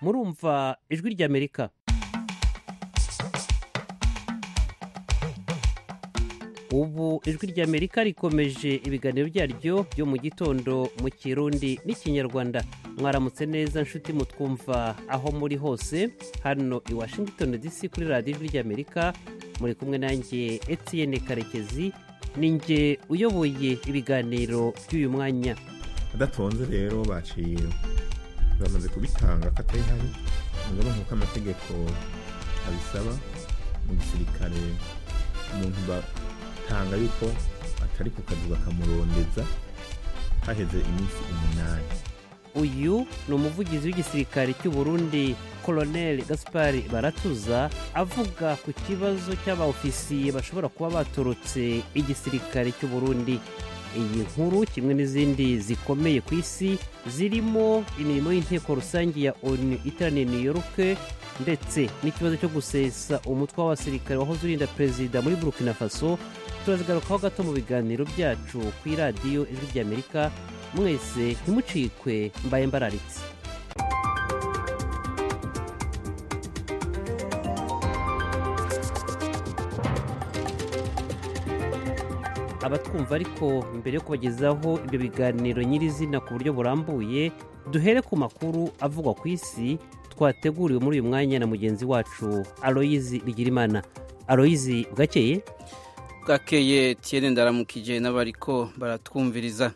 murumva ijwi ry'Amerika. Ubu ijwi ry'Amerika rikomeje ibiganiro byaryo byo mu gitondo mu Kirundi n'Ikinyarwanda. Mwaramutse neza nshuti mutwumva aho muri hose. Hano i Washington DC kuri radiyo ijwi ry'Amerika muri kumwe nanjye Etienne Karekezi, ninjye uyoboye ibiganiro by'uyu mwanya. Adatonze rero baciye bamaze kubitanga katari hari ngo nk'uko amategeko abisaba mu gisirikare umuntu batanga yuko atari ku kazi bakamurondeza haheze iminsi 8. Uyu ni umuvugizi w'igisirikare cy'u Burundi Colonel Gaspard Baratuza avuga ku kibazo cy'abaofisiye bashobora kuba batorotse igisirikare cy'u Burundi. Iyi nkuru kimwe n'izindi zikomeye ku isi zirimo imirimo y'inteko rusange ya ONU iteraniye New York ndetse n'ikibazo cyo gusesa umutwe w'abasirikare wahoze urinda perezida muri Burkina Faso turazigarukaho gato mu biganiro byacu ku iradiyo ijwi ry'Amerika. Mwese ntimucikwe, mbaye mbararitse. Abatwumva ariko mbere yo kubagezaho ibyo biganiro nyirizina ku buryo burambuye, duhere ku makuru avugwa ku isi twateguriwe muri uyu mwanya na mugenzi wacu Aloyizi Bigirimana. Aloyizi, bwakeye? Bwakeye Tiene, ndaramukije n'abariko baratwumviriza.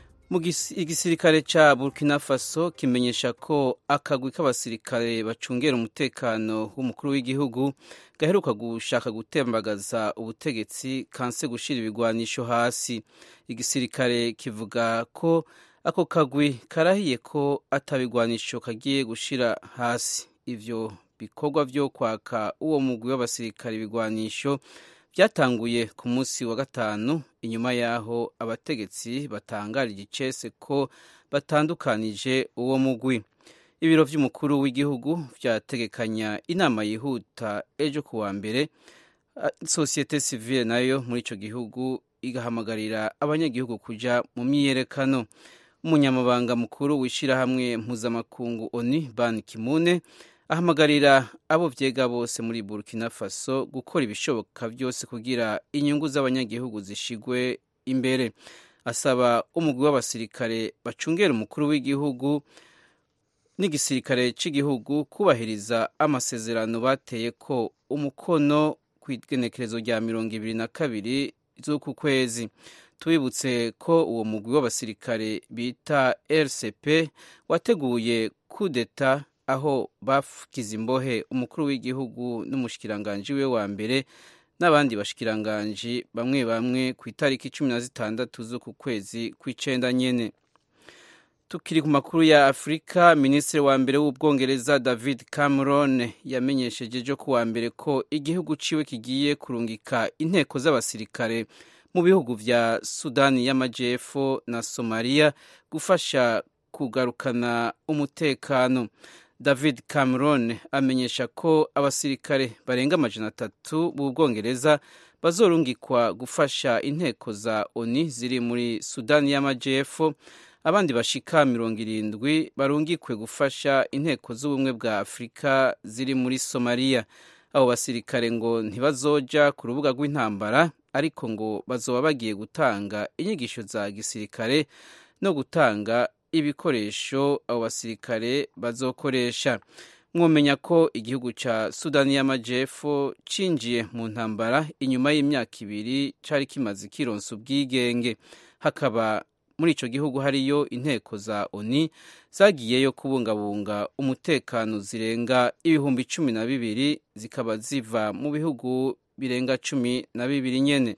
Igisirikare ca Burkina Faso kimenyesha ko akagwi k'abasirikare bacungera umutekano w'umukuru w'igihugu gaheruka gushaka gutembagaza ubutegetsi kanse gushira ibigwanisho hasi. Igisirikare kivuga ko ako kagwi karahiye ko atabigwanisho kagiye gushira hasi. Ivyo bikorwa vyo kwaka uwo mugwi w'abasirikare ibigwanisho byatanguye ku munsi wa gatanu inyuma yaho abategetsi batangarije icese ko batandukanije uwo mugwi. Ibiro vy'umukuru w'igihugu vyategekanya inama yihuta ejo kuwa mbere. Societe civile nayo muri ico gihugu igahamagarira abanyagihugu kuja mu myiyerekano. Umunyamabanga mukuru w'ishirahamwe mpuzamakungu ONU Ban Ki-moon ahamagarira abo vyega bose muri Burkina Faso gukora ibishoboka byose kugira inyungu z'abanyagihugu zishigwe imbere. Asaba umugwi w'abasirikare bacungera umukuru w'igihugu n'igisirikare cy'igihugu kubahiriza amasezerano bateye ko umukono ku igenekerezo rya 22 z'uku kwezi. Tubibutse ko uwo mugwi w'abasirikare bita RCP wateguye kudeta aho bafukiza imbohe umukuru w'igihugu n'umushikiranganje we wa mbere n'abandi bashikiranganje bamwe bamwe ku itariki 16 z'uku kwezi kw'icenda nyene. Tukiri ku makuru ya Afrika, Minisitiri wa mbere w'Ubwongereza David Cameron yamenyesheje ejo kuwa mbere ko igihugu ciwe kigiye kurungika inteko z'abasirikare mu bihugu vya Sudani y'Amajepfo na Somalia gufasha kugarukana umutekano. David Cameron amenyesha ko abasirikare barenga 300 b'Ubwongereza bazorungikwa gufasha inteko za ONU ziri muri Sudani y'Amajepfo. Abandi bashika 70 barungikwe gufasha inteko z'ubumwe bwa Afrika ziri muri Somalia. Abo basirikare ngo ntibazoja ku rubuga rw'intambara, ariko ngo bazoba bagiye gutanga inyigisho za gisirikare no gutanga ibikoresho abo basirikare bazokoresha. Mwomenya ko igihugu ca Sudani y'Amajepfo cinjiye mu ntambara inyuma y'imyaka 2 cari kimaze kironsa ubwigenge. Hakaba muri ico gihugu hariyo inteko za ONU zagiyeyo kubungabunga umutekano zirenga 12,000 zikaba ziva mu bihugu birenga 12 nyene.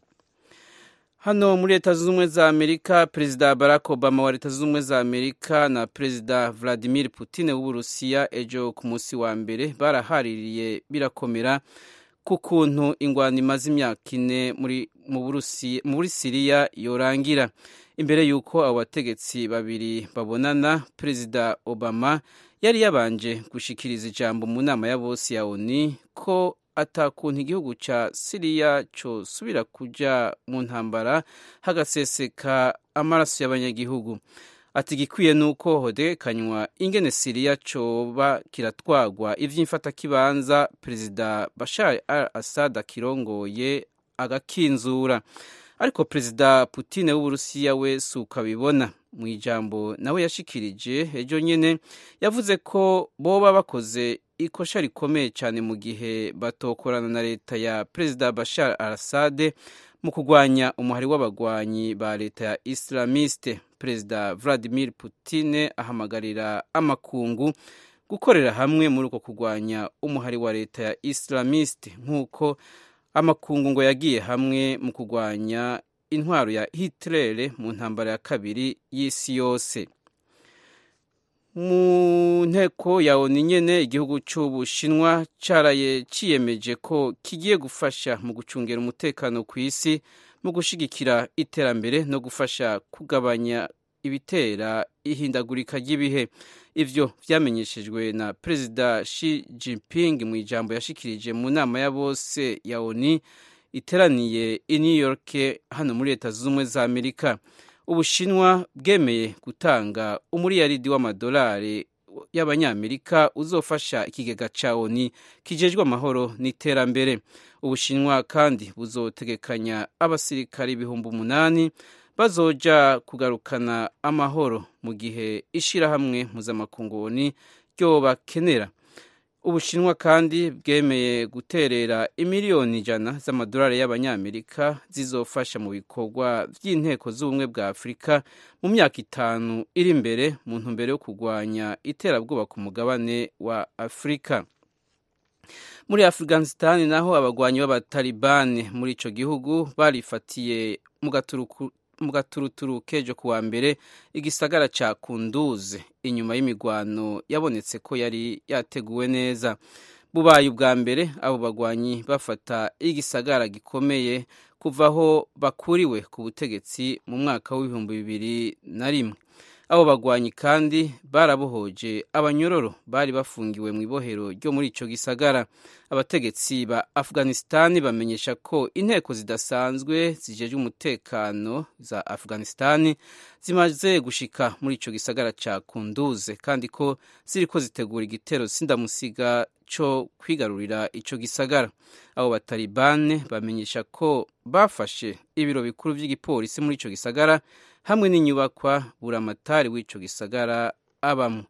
Hano muri Leta Zunze Ubumwe za Amerika, Perezida Barack Obama wa Leta Zunze Ubumwe za Amerika na Perezida Vladimir Putin w'Uburusiya ejo ku munsi wa mbere barahaririye birakomera ku kuntu ingwano imaze imyaka 4 muri Siriya yorangira. Imbere yuko abo bategetsi babiri babonana, Perezida Obama yari yabanje gushikiriza ijambo mu nama ya bose ya ONU ko atakuntu igihugu ca Siriya cyo subira kuja mu ntambara hagaseseka amaraso y'abanyagihugu. ati igikwiye nuko hodekanywa ingene Syria coba kiratwagwa ivy'imfatakibanza Perezida Bashar al-Assad akirongoye agakinzura. Ariko Perezida Putin w'Uburusiya we suko abibona. Mu ijambo nawe yashikirije ejo nyene yavuze ko boba bakoze ikosha rikomeye cyane mu gihe batokorana na leta ya Perezida Bashar al-Assad mu kugwanya umuhari w'abagwanyi ba leta ya Islamiste. Perezida Vladimir Putin ahamagarira amakungu gukorera hamwe muri uko kugwanya umuhari wa leta ya Islamiste nk'uko amakungu ngo yagiye hamwe mu kugwanya intwaro ya Hitler mu ntambara ya kabiri y'isi yose. Mu nteko ya ONU nyene igihugu c'Ubushinwa caraye ciyemeje ko kigiye gufasha mu gucungera umutekano ku isi mu gushigikira iterambere no gufasha kugabanya ibitera ihindagurika ry'ibihe. Ivyo vyamenyeshejwe na Perezida Xi Jinping mu ijambo yashikirije mu nama ya bose ya ONU iteraniye i New York hano muri Leta Zunze Ubumwe za Amerika. Ubushinwa bwemeye gutanga umuriyaridi w'amadolari y'abanyamerika uzofasha ikigega ca ONU kijejwe amahoro n'iterambere. Ubushinwa kandi buzotegekanya abasirikari 8,000 bazoja kugarukana amahoro mu gihe ishirahamwe mpuzamakungu ONU ryobakenera. Ubushinwa kandi bwemeye guterera imiliyoni 100 z'amadolari y'abanyamerika zizofasha mu bikorwa vy'inteko z'ubumwe bwa Afurika mu myaka 5 iri imbere mu ntumbero yo kugwanya iterabwoba ku mugabane wa Afurika. Muri Afghanistan naho abagwanyi b'abatalibani muri ico gihugu barifatiye mu gaturuturu kejo kuwa mbere igisagara ca Kunduz inyuma y'imigwano yabonetse ko yari yateguwe neza. Bubaye ubwa mbere abo bagwanyi bafata igisagara gikomeye kuvaho bakuriwe ku butegetsi mu mwaka w'2001. Abo bagwanyi kandi barabohoje abanyororo bari bafungiwe mu ibohero ryo muri ico gisagara. Abategetsi ba Afghanistan bamenyesha ko inteko zidasanzwe zijeje umutekano za Afghanistan zimaze gushika muri ico gisagara ca Kunduz kandi ko ziriko zitegura igitero sindamusiga co kwigarurira ico gisagara. Abo batalibane bamenyesha ko bafashe ibiro bikuru vy'igipolisi muri ico gisagara hamwe n'inyubakwa buramatari w'ico gisagara abamo.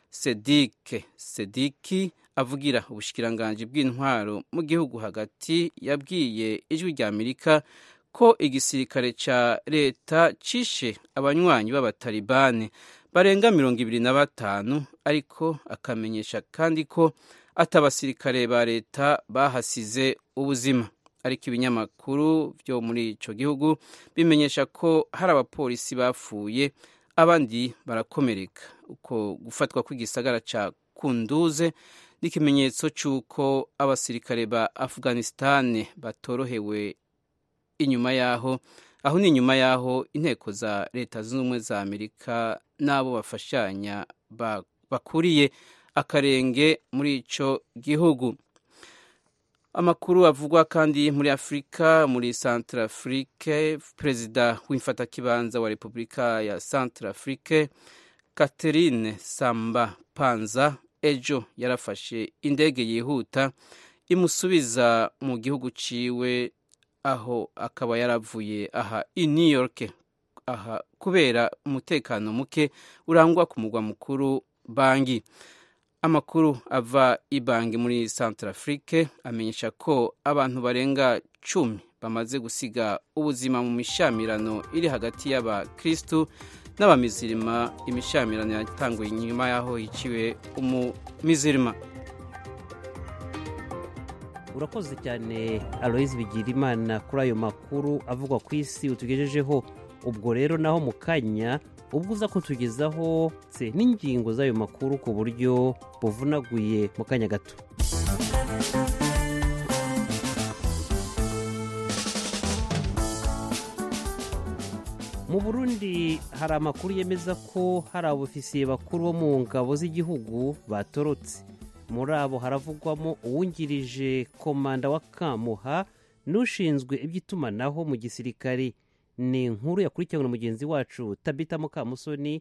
Sediki avugira ubushikiranganje bw'intwaro mu gihugu hagati yabwiye ijwi rya Amerika ko igisirikare ca leta cishe abanywanyi b'abatalibane barenga 25 ariko akamenyesha kandi ko atabasirikare ba leta bahasize ubuzima. Ariko ibinyamakuru byo muri ico gihugu bimenyesha ko hari abapolisi bapfuye abandi barakomereka. Uko gufatwa kw'igisagara ca Kunduz n'ikimenyetso c'uko abasirikare ba Afghanistan batorohewe inyuma yaho ni inyuma yaho inteko za Leta Zunze Ubumwe za Amerika n'abo bafashanya bakuriye akarenge muri ico gihugu. Amakuru avugwa kandi muri Afrika, muri Centrafrique, Perezida w'imfatakibanza wa Republika ya Centrafrique Catherine Samba Panza ejo yarafashe indege yihuta imusubiza mu gihugu ciwe aho akaba yaravuye aha i New York aha kubera umutekano muke urangwa ku mugwa mukuru Bangui. Amakuru ava ibangi muri Centrafrique amenyesha ko abantu barenga 10 bamaze gusiga ubuzima mu mishamirano iri hagati y'abakristu n'abamizirima. Imishamirano yatanguye nyuma yaho hiciwe umumizirima. Urakoze cyane Aloise Bigirimana kuri ayo makuru avugwa ku isi utugejejeho. Ubwo rero naho mu kanya ubwo uza kutugezaho n'ingingo z'ayo makuru ku buryo buvunaguye mu kanya gato. Mu Burundi hari amakuru yemeza ko hari abofisiye bakuru bo mu ngabo z'igihugu batorotse. Muri abo haravugwamo uwungirije komanda wa Kamuha n'ushinzwe iby'itumanaho mu gisirikare. Ni inkuru yakurikiwe na mugenzi wacu Tabita Mukamusoni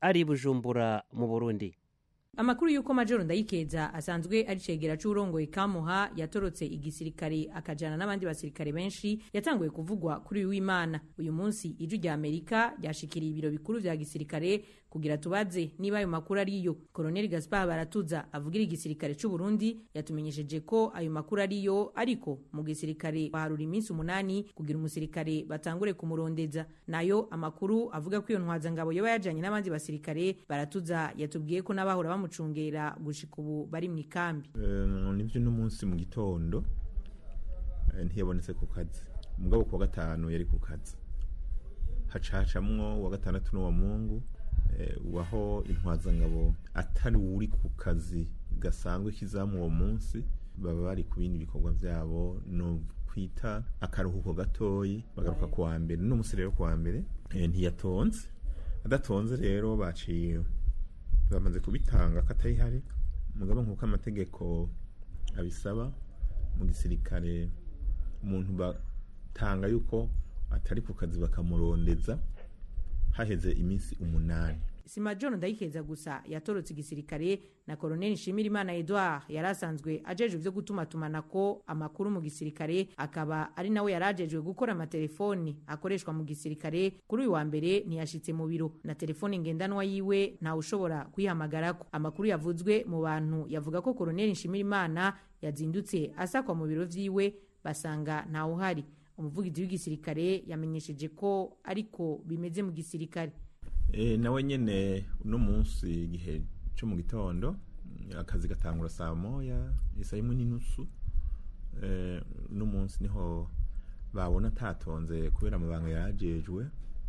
ari Bujumbura mu Burundi. Amakuru yuko Majoro Ndayikeza asanzwe ari cegera c'urongoye Kamuha yatorotse igisirikare akajana n'abandi basirikare benshi yatanguye kuvugwa kuri w'Imana. Uyu munsi iju rya Amerika ryashikiriye ibiro bikuru vya gisirikare kugira tubaze niba ayo makuru ariyo. Colonel Gaspard Baratuza avugira igisirikare c'u Burundi yatumenyesheje ko ayo makuru ariyo, ariko mu gisirikare baharura iminsi 8 kugira umusirikare batangure kumurondeza. Nayo amakuru avuga ko iyo ntwaza ngabo yoba yajanye n'abandi basirikare, Baratuza yatubwiye ko n'abahora mucungera gushika ubu bari mu ikambi. Nivyo n'umunsi mu gitondo ntiyabonetse ku kazi, mugabo ku wa gatanu yari ku kazi, hacacamwo wa gatandatu no wa Mungu waho intwazangabo atari uri ku kazi gasanzwe kizamu uwo munsi baba bari ku bindi bikorwa vyabo no kwita akaruhuko gatoyi, bagaruka ku wa mbere. N'umunsi rero ku wa mbere ntiyatonze, adatonze rero baciye bamaze kubitanga katari hari, mugabo nkuko amategeko abisaba mu gisirikare umuntu batanga yuko atari ku kazi bakamurondeza haheze iminsi 8. Si Majoro Ndayikeza gusa yatorotse igisirikare na Colonel Nshimirimana Edouard yarasanzwe ajeje ivyo gutumatumanako amakuru mu gisirikare, akaba ari nawe yarajejwe gukora amatelefoni akoreshwa mu gisirikare. Kuri uyu wa mbere ntiyashitse mu biro, na telefoni ngendanwa yiwe nta ushobora kwihamagarako. Amakuru yavuzwe mu bantu yavuga ko Colonel Nshimirimana yazindutse asakwa mu biro vyiwe basanga nta uhari. Umuvugizi w'igisirikare yamenyesheje ko ariko bimeze mu gisirikare. Nawe nyene uno munsi igihe cyo mu gitondo akazi gatangura saa moya isa 1:30. Uno munsi niho babona tatonze kubera amabanga yajejwe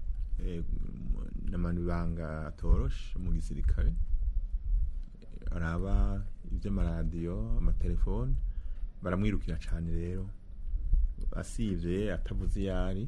n'amabanga atoroshe mu gisirikare, araba ivy'amaradiyo amatelefone baramwirukira cane. Rero asivye atavuze yari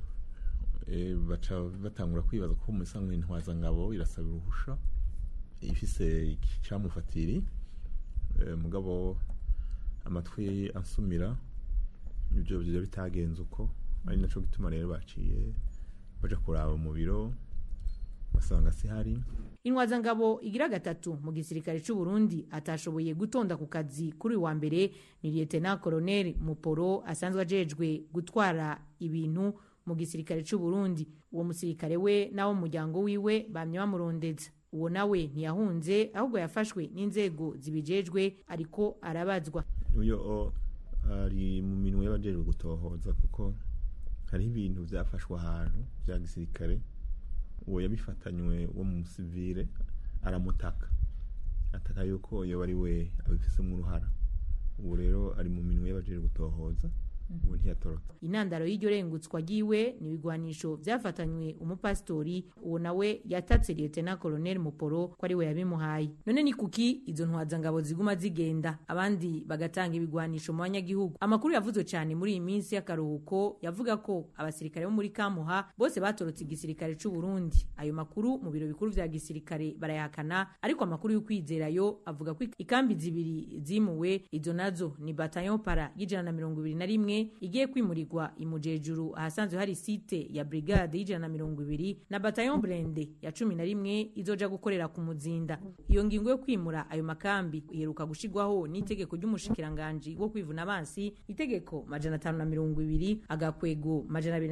baca batangura kwibaza ko umusanzwe intwaza ngabo irasaba uruhusha ifise icamufatiri, mugabo amatwi ansumira ibyo byo bitagenze uko, ari naco gituma rero baciye baja kuraba mu biro basanga si hari. Intwaza ngabo igira gatatu mu gisirikare c'u Burundi atashoboye gutonda ku kazi kuri wa mbere ni Lieutenant Colonel Muporo asanzwe ajejwe gutwara ibintu mu gisirikare c'u Burundi. Uwo musirikare we nawo muryango wiwe bamye bamurondeza. Uwo nawe ntiyahunze ahubwo yafashwe n'inzego zibijejwe ariko arabazwa. Uyo ari mu minwe y'abajejwe gutohoza kuko hari ibintu vyafashwe ahantu vya gisirikare. Uwo yabifatanywe wo mu civile aramutaka ataka yuko yo bari we abifise mu ruhara. Uwo rero ari mu minwe y'abajejwe gutohoza. Inandaro y'iryo rengutswa giwe ni bigwanisho vyafatanywe umupastori. Uwo nawe yatatse Lieutenant Colonel Muporo ko ari we yabimuhaye. None ni kuki izo ntwaza ngabo ziguma zigenda abandi bagatanga ibigwanisho mu banyagihugu? Amakuru yavuzwe cyane muri iyi minsi y'akaruhuko yavuga ko abasirikare bo muri Kamuha bose batorotse igisirikare c'u Burundi. Ayo makuru mu biro bikuru vya gisirikare barayakana, ariko amakuru y'ukwizerayo avuga ko ikambi zibiri zimuwe. Izo nazo ni Bataillon Para y'121 igiye kwimurirwa imujejuru ahasanzwe hari site ya brigade y'120 na Bataillon Blende ya 11 izoja gukorera ku Muzinda. Iyo ngingo yo kwimura ayo makambi iheruka gushigwaho n'itegeko ry'umushikiranganje wo kwivuna abansi, itegeko 520 agakwego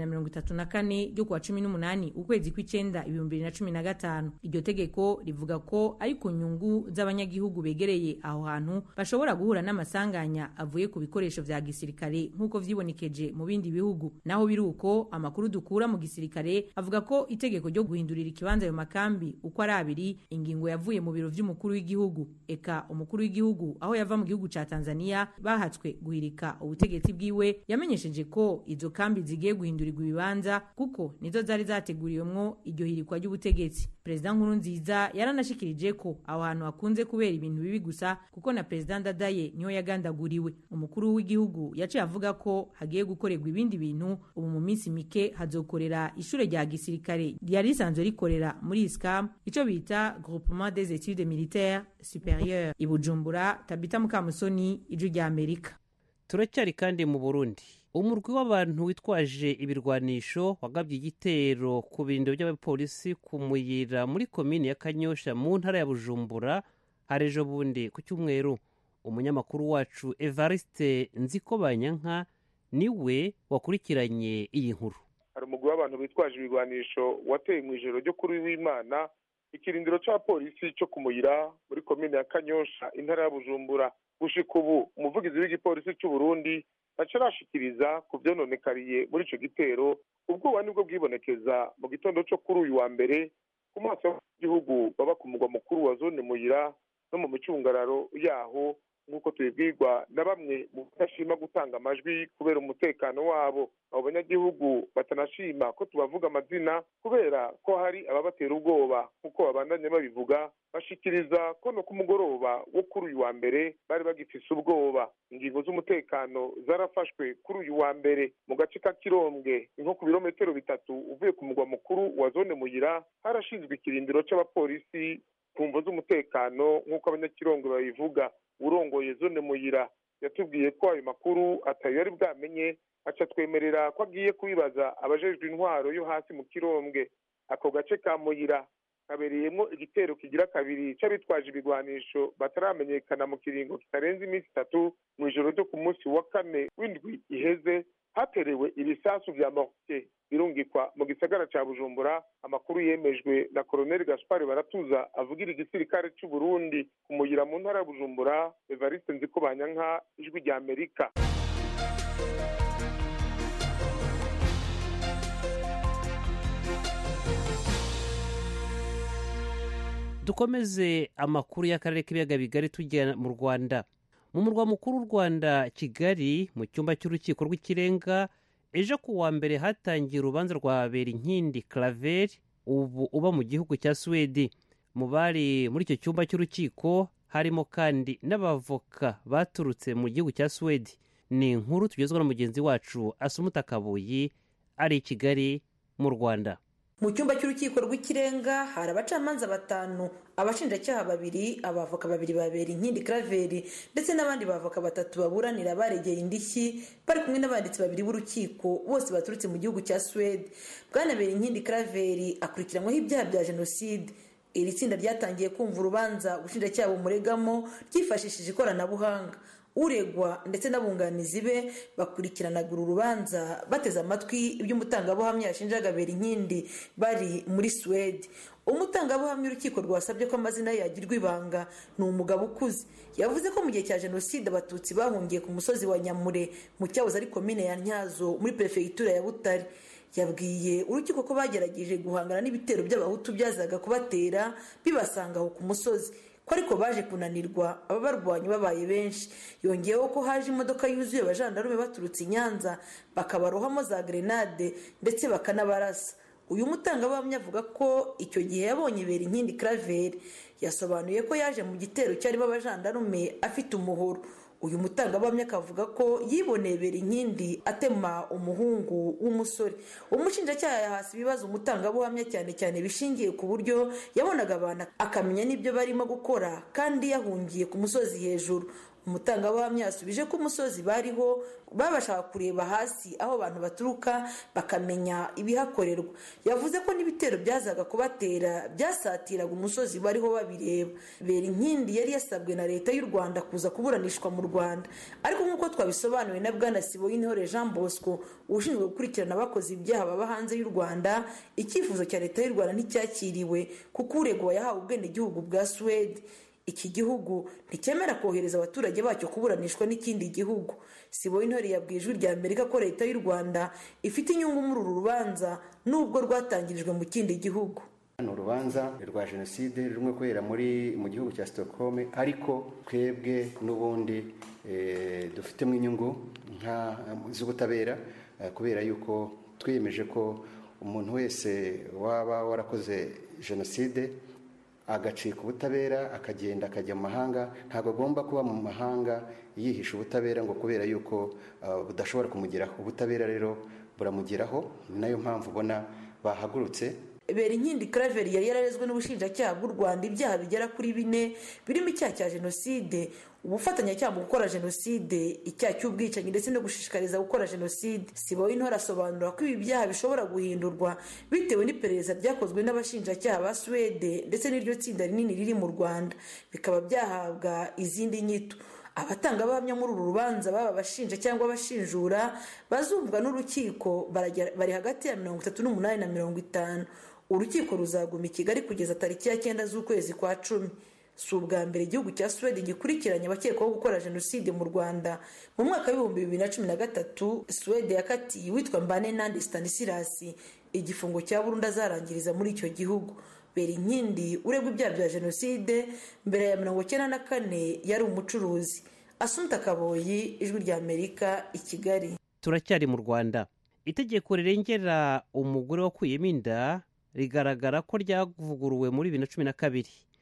234 ryo kwa 18 ukwezi kw'icenda 2015. Iryo tegeko rivuga ko ari ku nyungu z'abanyagihugu begereye aho hantu bashobora guhura n'amasanganya avuye ku bikoresho vya gisirikare nkuko vyibonekeje mu bindi bihugu. Naho biruko amakuru dukura mu gisirikare avuga ko itegeko ryo guhindurira ikibanza ayo makambi uko ari abiri, ingingo yavuye mu biro vy'umukuru w'igihugu. Eka umukuru w'igihugu aho yava mu gihugu ca Tanzania bahatswe guhirika ubutegetsi bwiwe yamenyesheje ko izo kambi zigiye guhindurirwa ibibanza kuko nizo zari zateguriwemwo iryo hirikwa ry'ubutegetsi. President Nkurunziza yaranashikirije ko aho hantu hakunze kubera ibintu bibi gusa kuko na President Ndadaye niho yagandaguriwe. Umukuru w'igihugu yaciye avuga ko hagiye gukorerwa ibindi bintu. Ubu mu minsi mike hazokorera ishure rya gisirikare ryari risanzwe rikorera muri ISCAM, ico bita Groupement des Études Militaires Supérieures. I Bujumbura, Tabita Mukamusoni, Ijwi rya Amerika. Turacyari kandi mu Burundi. umurwi w'abantu witwaje ibirwanisho wagabye igitero ku birindiro by'abapolisi ku Muyira muri komini ya Kanyosha mu ntara ya Bujumbura hari ejo bundi ku cyumweru. Umunyamakuru wacu Evariste Nzikobanyanka niwe wakurikiranye iyi nkuru. Hari umugwi w'abantu bitwaje ibirwanisho wateye mu ijoro ryo kuri w'Imana ikirindiro c'abapolisi cyo ku Muyira muri komini ya Kanyosha intara ya Bujumbura. Gushika ubu umuvugizi w'igipolisi cy'u Burundi acarashikiriza ku vyononekariye muri ico gitero. Ubwoba nibwo bwibonekeza mu gitondo cyo kuri uyu wa mbere ku maso y'igihugu baba ku mugwa mukuru wa zone Muyira no mu micungararo yaho, nk'uko tubibwirwa na bamwe mu badashima gutanga amajwi kubera umutekano wabo. Abo banyagihugu batanashima ko tubavuga amazina kubera ko hari ababatera ubwoba, nk'uko babandanye babivuga. Bashikiriza ko no ku mugoroba wo kuri uyu wa mbere bari bagifise ubwoba. Ingingo z'umutekano zarafashwe kuri uyu wa mbere mu gace ka Kirombwe, nko ku birometero 3 uvuye ku mugwa mukuru wa zone Muyira. Harashinzwe ikirindiro c'abapolisi ku mvo z'umutekano, nk'uko abanyakirongo babivuga. Urongoye zone Muyira yatubwiye ko ayo makuru atayo yari bwamenye, aca twemerera ko agiye kubibaza abajejwe intwaro yo hasi mu Kirombwe. Ako gace ka Muyira kabereyemo igitero kigira kabiri c'abitwaje ibigwanisho bataramenyekana mu kiringo kitarenze iminsi 3 mu ijoro ryo ku munsi wa 4 w'indwi iheze. Haterewe ibisasu vya mortier birungikwa mu gisagara ca Bujumbura. Amakuru yemejwe na Colonel Gaspard Baratuza avugira igisirikare cy'u Burundi ku Muyira mu ntara ya Bujumbura. Evariste Nzikobanyanka, Ijwi rya Amerika. Dukomeze amakuru y'akarere k'ibiyaga bigari tujya mu Rwanda. Mu murwa mukuru w'u Rwanda Kigali, mu cyumba cy'urukiko rw'ikirenga, ejo ku wa mbere hatangiye urubanza rwa Berinkindi Claver ubu uba mu gihugu cya Sweden. Mu bari muri icyo cyumba cy'urukiko harimo kandi n'abavoka baturutse mu gihugu cya Sweden. Ni inkuru tugezwa na mugenzi wacu Asumuta Kabuyi ari i Kigali mu Rwanda. Mu cyumba cy'urukiko rw'ikirenga hari abacamanza 5, abashinjacyaha 2, abavoka 2 ba Berinkindi Claver ndetse n'abandi bavoka 3 baburanira baregeye indishyi, bari kumwe n'abanditsi 2 b'urukiko bose baturutse mu gihugu cya Sweden. Bwana Berinkindi Claver akurikiranyweho ibyaha bya jenoside. Iri tsinda ryatangiye kumva urubanza ubushinjacyaha bumuregamo ryifashishije ikoranabuhanga. Uregwa ndetse n'abunganizi be bakurikiranaga urubanza bateze amatwi iby'umutangabuhamya yashinjaga Berinkindi bari muri Sweden. Umutangabuhamya urukiko rwasabye ko amazina ye yagirwa ibanga ni umugabo ukuze. Yavuze ko mu gihe cya jenoside abatutsi bahungiye ku musozi wa Nyamure mu cyahoze ari komine ya Ntyazo muri prefegitura ya Butare. Yabwiye urukiko ko bagerageje guhangana n'ibitero by'abahutu byazaga kubatera bibasanga aho ku musozi, ko ariko baje kunanirwa ababarwanya babaye benshi. Yongeyeho ko haje imodoka yuzuye abajandarume baturutse i Nyanza bakabarohamo za grenade ndetse bakanabarasa. Uyu mutangabuhamya avuga ko icyo gihe yabonye Berinkindi Claver. Yasobanuye ko yaje mu gitero cyarimo abajandarume afite umuhoro. Uyu mutangabuhamya akavuga ko yiboneye Berinkindi atema umuhungu w'umusore. Umushinjacyaha yahasi ibibazo umutangabuhamya cyane bishingiye ku buryo yabonaga abantu akamenya n'ibyo barimo gukora kandi yahungiye ku musozi hejuru. Umutangabuhamya yasubije ko umusozi bariho babashaka kureba hasi aho abantu baturuka bakamenya ibihakorerwa. Yavuze ko n'ibitero byazaga kubatera byasatiraga umusozi bariho babireba. Berinkindi yari yasabwe na leta y'u Rwanda kuza kuburanishwa mu Rwanda, ariko nk'uko twabisobanuye na Bwana Siboyintore Jean Bosco ushinzwe gukurikirana abakoze ibyaha baba hanze y'u Rwanda, icyifuzo cya leta y'u Rwanda nticyakiriwe kuko uregwa yahawe ubwenegihugu bwa Sweden. Iki gihugu nticyemera kohereza abaturage bacyo kuburanishwa n'ikindi gihugu. Siboyintore yabwiye Ijwi rya Amerika ko leta y'u Rwanda ifite inyungu muri uru rubanza nubwo rwatangirijwe mu kindi gihugu. Ni urubanza rwa jenoside rumwe kubera mu gihugu cya Stockholm, ariko twebwe n'ubundi dufitemo inyungu z'ubutabera kubera yuko twiyemeje ko umuntu wese waba warakoze jenoside agacika ubutabera akagenda akajya mu mahanga, ntabwo agomba kuba mu mahanga yihisha ubutabera ngo kubera yuko budashobora kumugeraho. Ubutabera rero buramugeraho, ni nayo mpamvu ubona bahagurutse Berinkindi Claver yari yararezwe n'ubushinjacyaha bw'u Rwanda ibyaha bigera kuri 4 birimo icyaha cya jenoside, ubufatanyacyaha mu gukora jenoside, icyaha cy'ubwicanyi ndetse no gushishikariza gukora jenoside. Siboyintore asobanura ko ibi byaha bishobora guhindurwa bitewe n'iperereza ryakozwe n'abashinjacyaha ba Suwede ndetse n'iryo tsinda rinini riri mu Rwanda, bikaba byahabwa izindi nyito. Abatangabuhamya muri uru rubanza baba abashinja cyangwa abashinjura bazumvwa n'urukiko bari hagati ya 38 na 50. Urukiko ruzaguma i Kigali kugeza tariki ya 9 z'ukwezi kwa 10. Si ubwa mbere igihugu cya Suwede gikurikiranye abakekwaho gukora jenoside mu Rwanda. Mu mwaka wa 2013 Suwede yakatiye witwa Mbanenande Stanislas igifungo cya burundu azarangiriza muri icyo gihugu. Berinkindi uregwa ibyaha bya jenoside mbere ya 1994 yari umucuruzi. Asumta Kaboyi, Ijwi rya Amerika, i Kigali. Turacyari mu Rwanda. Itegeko rirengera umugore wakuyemo inda rigaragara ko ryavuguruwe muri 2012.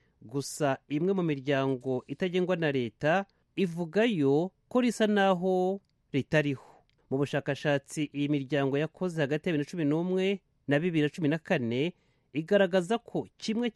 Gusa imwe mu miryango itagengwa na leta ivugayo ko risa naho ritariho. Mu bushakashatsi iyi miryango yakoze hagati ya 2011 na 2014 igaragaza ko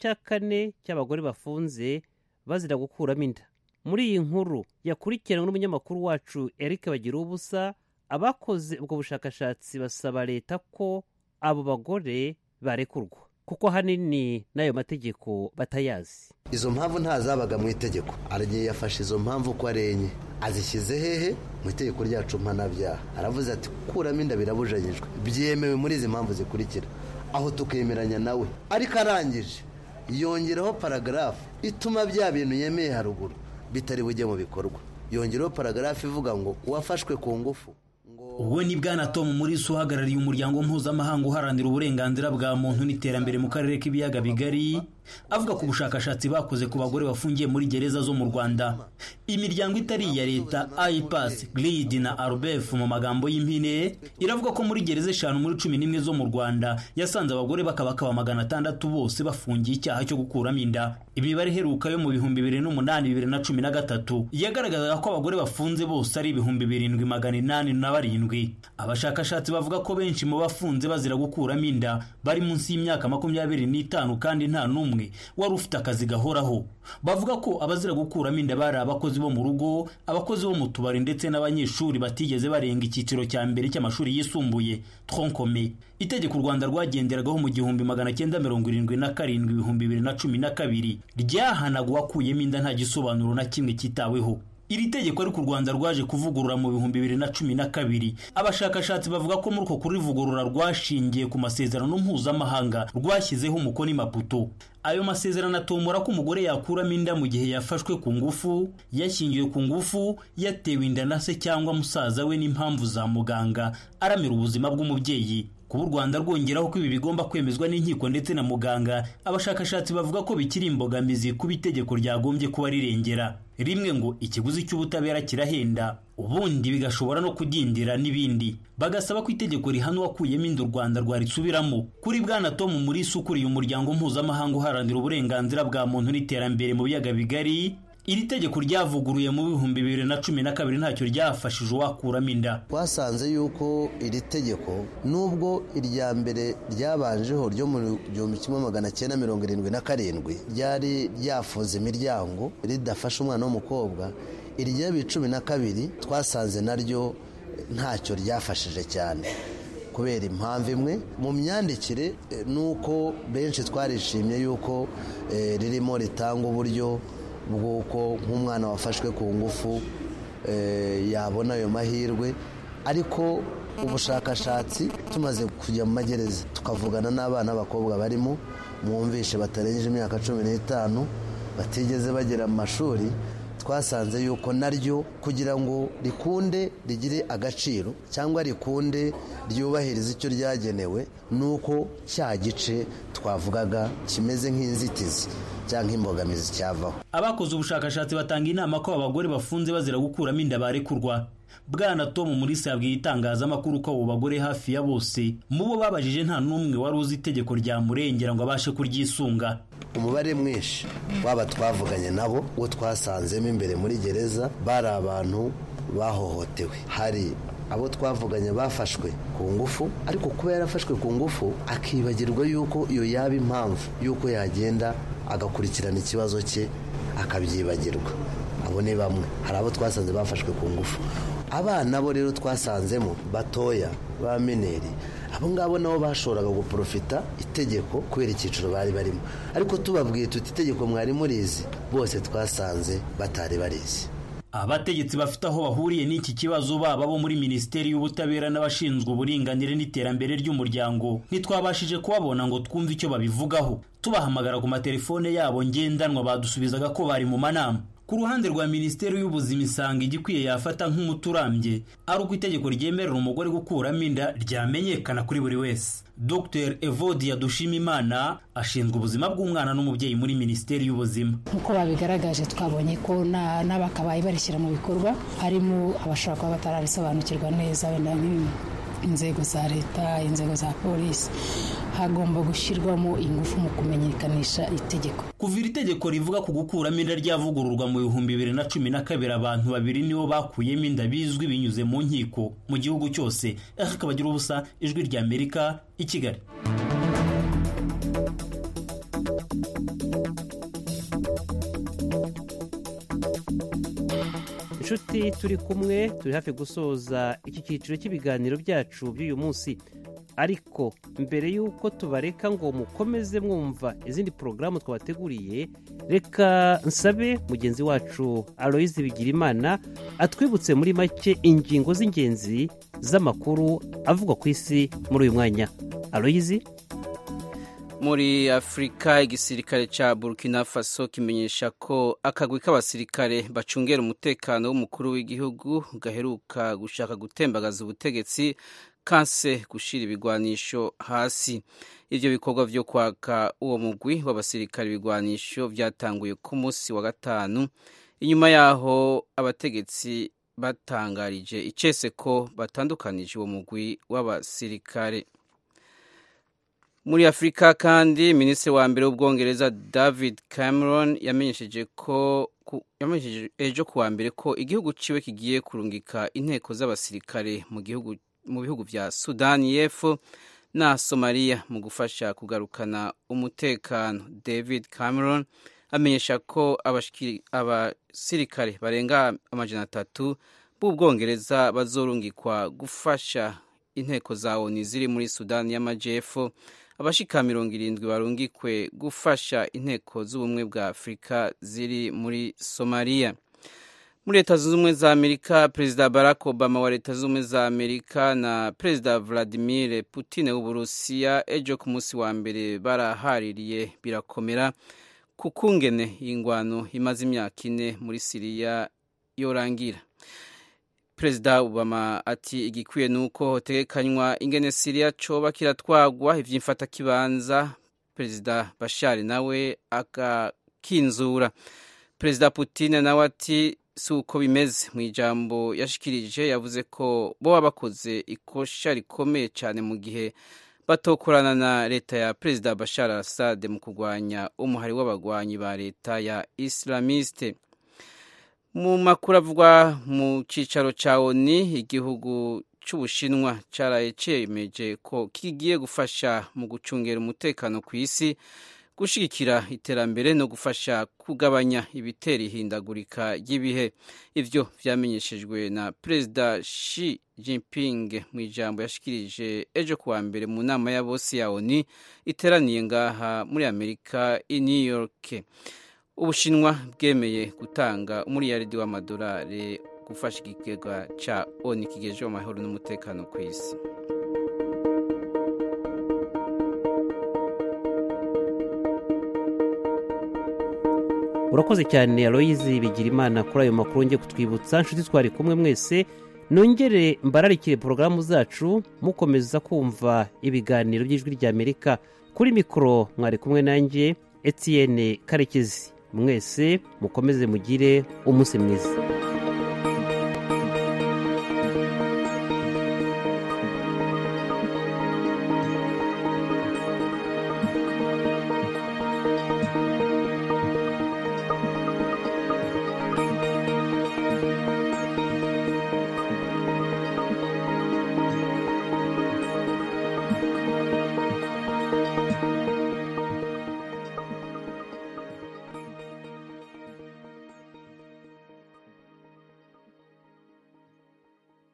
1/4 cy'abagore bafunze bazira gukuramo inda. Muri iyi nkuru yakurikiranwe n'umunyamakuru wacu Eric Bagirubusa, abakoze ubwo bushakashatsi basaba leta ko abo bagore barekurwa kuko hanini n'ayo mategeko batayazi. Izo mpamvu ntazabaga mu itegeko, aragiye yafashe izo mpamvu ko arenye azishyize hehe mu itegeko ryacu mpanabyaha. Aravuze ati kuramo inda birabujanyijwe, byemewe muri izi mpamvu zikurikira, aho tukemeranya nawe. Ariko arangije yongeraho paragrafu ituma bya bintu yemeye haruguru bitari bujye mu bikorwa. Yongeraho paragrafu ivuga ngo uwafashwe ku ngufu. Ubwo ni Bwana Tom Murisu uhagarariye umuryango mpuzamahanga uharanira uburenganzira bwa muntu n'iterambere mu karere k'ibiyaga bigari, avuga ku bushakashatsi bakoze ku bagore bafungiye muri gereza zo mu Rwanda. Imiryango itari iya leta IPAS, GLID na ARBEF mu magambo y'impine iravuga ko muri gereza 5 muri 11 zo mu Rwanda yasanze abagore bakaba 600 bose bafungiye icyaha cyo gukuramo inda. Imibare iheruka yo mu 2008-2013 yagaragazaga ko abagore bafunze bose ari 7,807. Abashakashatsi bavuga ko benshi mu bafunze bazira gukuramo inda bari munsi y'imyaka 25 kandi nta numwe wari ufite akazi gahoraho. Bavuga ko abazira gukuramo inda bari abakozi bo mu rugo, abakozi bo mu tubari ndetse n'abanyeshuri batigeze barenga icyiciro cya mbere cy'amashuri yisumbuye troncome. Itegeko u Rwanda rwagenderagaho mu 1977-2012 ryahanaga uwakuyemo inda nta gisobanuro na kimwe kitaweho. Iri tegeko ariko u Rwanda rwaje kuvugurura mu 2012. Abashakashatsi bavuga ko muri uko kurivugurura rwashingiye ku masezerano mpuzamahanga rwashyizeho umukono i Maputo. Ayo masezerano atomora ko umugore yakuramo inda mu gihe yafashwe ku ngufu, yashingiwe ku ngufu, yatewe inda na se cyangwa musaza we n'impamvu za muganga aramira ubuzima bw'umubyeyi. Kuba u Rwanda rwongeraho ko ibi bigomba kwemezwa n'inkiko ndetse na muganga, abashakashatsi bavuga ko bikiri imbogamizi kuba itegeko ryagombye kuba rirengera. Rimwe ngo ikiguzi cy'ubutabera kirahenda, ubundi bigashobora no kudindira n'ibindi. Bagasaba ko itegeko rihana uwakuyemo inda u Rwanda rwarisubiramo. Kuri Bwana Tom Murisu ukuriye umuryango mpuzamahanga uharanira uburenganzira bwa muntu n'iterambere mu biyaga bigari, iri tegeko ryavuguruye mu 2012 ntacyo ryafashije uwakuramo inda. Twasanze yuko iri tegeko nubwo irya mbere ryabanjeho ryo mu 1977 ryari ryafunze imiryango ridafasha umwana w'umukobwa, irya 2012 twasanze naryo ntacyo ryafashije cyane kubera impamvu imwe mu myandikire, nuko benshi twarishimye yuko ririmo ritanga uburyo bw'uko nk'umwana wafashwe ku ngufu yabona ayo mahirwe. Ariko ubushakashatsi tumaze kujya mu magereza tukavugana n'abana b'abakobwa barimo mwumvishe batarengeje imyaka 15 batigeze bagera mu mashuri, twasanze yuko naryo kugira ngo rikunde rigire agaciro cyangwa rikunde ryubahiriza icyo ryagenewe, nuko cya gice twavugaga kimeze nk'inzitizi cyangwa imbogamizi cyavaho. Abakoze ubushakashatsi batanga inama ko abagore bafunze bazira gukuramo inda barekurwa. Bwana Tom Murisu yabwiye itangazamakuru ko abo bagore hafi ya bose mu bo babajije nta n'umwe wari uzi itegeko rya murengera ngo abashe kuryisunga. Umubare mwinshi waba twavuganye nabo uwo twasanzemo imbere muri gereza bari abantu bahohotewe. Hari abo twavuganye bafashwe ku ngufu, ariko kuba yarafashwe ku ngufu akibagirwa yuko iyo yaba impamvu yuko yagenda agakurikirana ikibazo cye akabyibagirwa. Abo ni bamwe. Hari abo twasanze bafashwe ku ngufu. Abana bo rero twasanzemo batoya ba mineri, abo ngabo nabo bashoboraga guprofita itegeko kubera icyiciro bari barimo, ariko tubabwiye tuti itegeko mwari murizi, bose twasanze batari barizi. Abategetsi bafite aho bahuriye n'iki kibazo baba bo muri Minisiteri y'Ubutabera n'abashinzwe uburinganire n'iterambere ry'umuryango ntitwabashije kubabona ngo twumve icyo babivugaho. Tubahamagara ku matelefone yabo ngendanwa badusubizaga ko bari mu manama. Ku ruhande rwa Minisiteri y'Ubuzima isanga igikwiye yafata nk'umuturambye ari uko itegeko ryemerera umugore gukuramo inda ryamenyekana kuri buri wese. Dr Evodia Dushimimana ashinzwe ubuzima bw'umwana n'umubyeyi muri Minisiteri y'Ubuzima. Nkuko babigaragaje twabonye ko n'abakabaye barishyira mu bikorwa harimo abashaka kuba batarabisobanukirwa neza, wenda inzego za leta, inzego za polisi, hagomba gushyirwamo ingufu mu kumenyekanisha itegeko. Kuva iri tegeko rivuga ku gukuramo inda ryavugururwa mu 2012 abantu 2 nibo bakuyemo inda bizwi binyuze mu nkiko mu gihugu cyose. Akabagira ubusa, Ijwi rya Amerika, i Kigali. inshuti turi kumwe, turi hafi gusoza iki cyiciro cy'ibiganiro byacu by'uyu munsi, ariko mbere y'uko tubareka ngo mukomeze mwumva izindi porogaramu twabateguriye, reka nsabe mugenzi wacu Aloyizi Bigirimana atwibutse muri make ingingo z'ingenzi z'amakuru avugwa ku isi muri uyu mwanya. Aloyizi. Muri Afrika, igisirikare ca Burkina Faso kimenyesha ko akagwi k'abasirikare bacungera umutekano w'umukuru w'igihugu gaheruka gushaka gutembagaza ubutegetsi kanse gushira ibigwanisho hasi. Ivyo bikorwa vyo kwaka uwo mugwi w'abasirikare ibigwanisho vyatanguye ku munsi wa gatanu, inyuma yaho abategetsi batangarije icese ko batandukanije uwo mugwi w'abasirikare. Muri Afrika kandi, Minisitiri wa mbere w'Ubwongereza David Cameron yamenyesheje ejo kuwa mbere ko igihugu ciwe kigiye kurungika inteko z'abasirikare mu bihugu vya Sudani y'Epfo na Somalia mu gufasha kugarukana umutekano. David Cameron amenyesha ko abasirikare barenga 300 b'Ubwongereza bazorungikwa gufasha inteko za ONU ziri muri Sudani y'Amajepfo, abashika 70 barungikwe gufasha inteko z'ubumwe bwa Afrika ziri muri Somalia. Muri Leta Zunze Ubumwe za Amerika, Perezida Barack Obama wa Leta Zunze Ubumwe za Amerika na Perezida Vladimir Putin w'Uburusiya ejo ku munsi wa mbere barahaririye birakomera ku kungene ingwano imaze imyaka 4 muri Syria yorangira. Perezida Obama ati igikwiye nuko hotegekanywa ingene Syria coba kiratwagwa ivy'imfata kibanza Perezida Bashar nawe akakinzura. Perezida Putin nawe ati suko bimeze. Mu ijambo yashikirije yavuze ko bo bakoze ikosha rikomeye cyane mu gihe batokorana na leta ya Perezida Bashar al-Assad mu kurwanya umuhari w'abagwanyi ba leta ya Islamiste. Mu makuru avugwa mu cicaro ca ONU, igihugu c'Ubushinwa caraye cemeje ko kigiye gufasha mu gucungera umutekano ku isi, gushigikira iterambere no gufasha kugabanya ibitera ihindagurika ry'ibihe. Ivyo vyamenyeshejwe na Perezida Xi Jinping mu ijambo yashikirije ejo kuwa mbere mu nama ya bose ya ONU iteraniye ngaha muri Amerika i New York. Ubushinwa bwemeye gutanga umuriyaridi w'amadolari gufasha ikigega ca ONU kigejeje amahoro n'umutekano ku isi. Urakoze cyane Aloyizi Bigirimana kuri ayo makuru ngiye kutwibutsa. Nshuti twari kumwe mwese, nongere mbararikire porogaramu zacu mukomeza kumva ibiganiro by'Ijwi rya Amerika. Kuri mikoro mwari kumwe nanjye Etienne Karekezi. Mwese mukomeze mugire umunsi mwiza.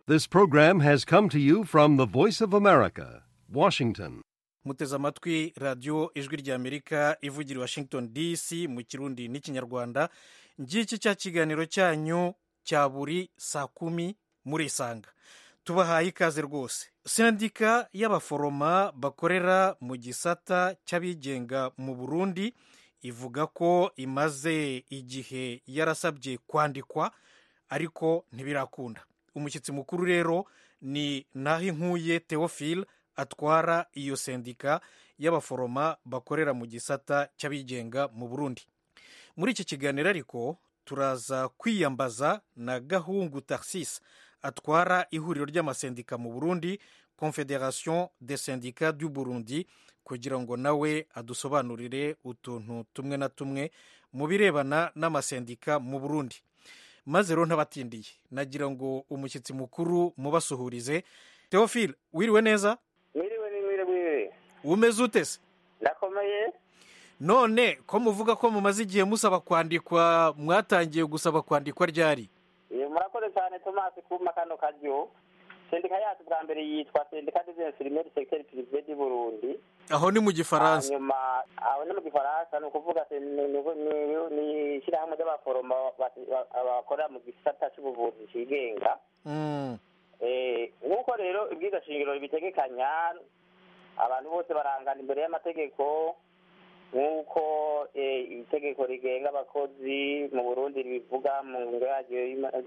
This program has come to you from the Voice of America, Washington. muteze amatwi radiyo ijwi ry'Amerika ivugira i Washington DC mu kirundi n'ikinyarwanda. ngiki cya kiganiro cyanyu cya buri saa kumi muri Isanga. Tubahaye ikaze rwose. Sendika y'abaforoma bakorera mu gisata cy'abigenga mu Burundi ivuga ko imaze igihe yarasabye kwandikwa ariko ntibirakunda. Umushyitsi mukuru rero ni Nahinkuye Theophile atwara iyo sendika y'abaforoma bakorera mu gisata cy'abigenga mu Burundi. Muri iki kiganiro ariko turaza kwiyambaza na Gahungu Tarsis atwara ihuriro ry'amasendika mu Burundi, Confédération des syndicats du Burundi, kugira ngo nawe adusobanurire utuntu tumwe na tumwe mu birebana n'amasendika mu Burundi. Maze rero ntabatindiye, nagira ngo umushyitsi mukuru mubasuhurize. Theophile, wiriwe neza? Mwiriwe. Umeze ute se? Ndakomeye. None ko muvuga ko mumaze igihe musaba kwandikwa, mwatangiye gusaba kwandikwa ryari? Murakoze cyane Thomas kuma kano kajyo. Sendika yacu bwa mbere yitwa Sendika des infirmiers du secteur privé du Burundi. Aho ni mu Gifaransa. Hanyuma aho ni mu Gifaransa, ni ukuvuga ni ishyirahamwe ry'abaforoma bakorera mu gisata cy'ubuvuzi kigenga. Nk'uko rero ibwirizwa shingiro bitegekanya abantu bose barangana imbere y'amategeko, nk'uko itegeko rigenga abakozi mu Burundi ribivuga mu ngingo yaryo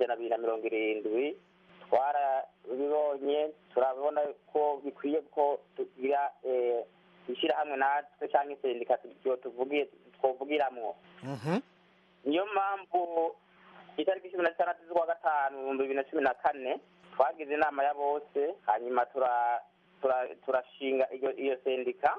y'270. Twarabibonye, turabona ko bikwiye ko tugira ishyirahamwe natwe cyangwa sendika twovugiramwo. Niyo mpamvu itariki 16 z'ukwa gatanu 2014 twagize inama ya bose, hanyuma turashinga iyo sendika.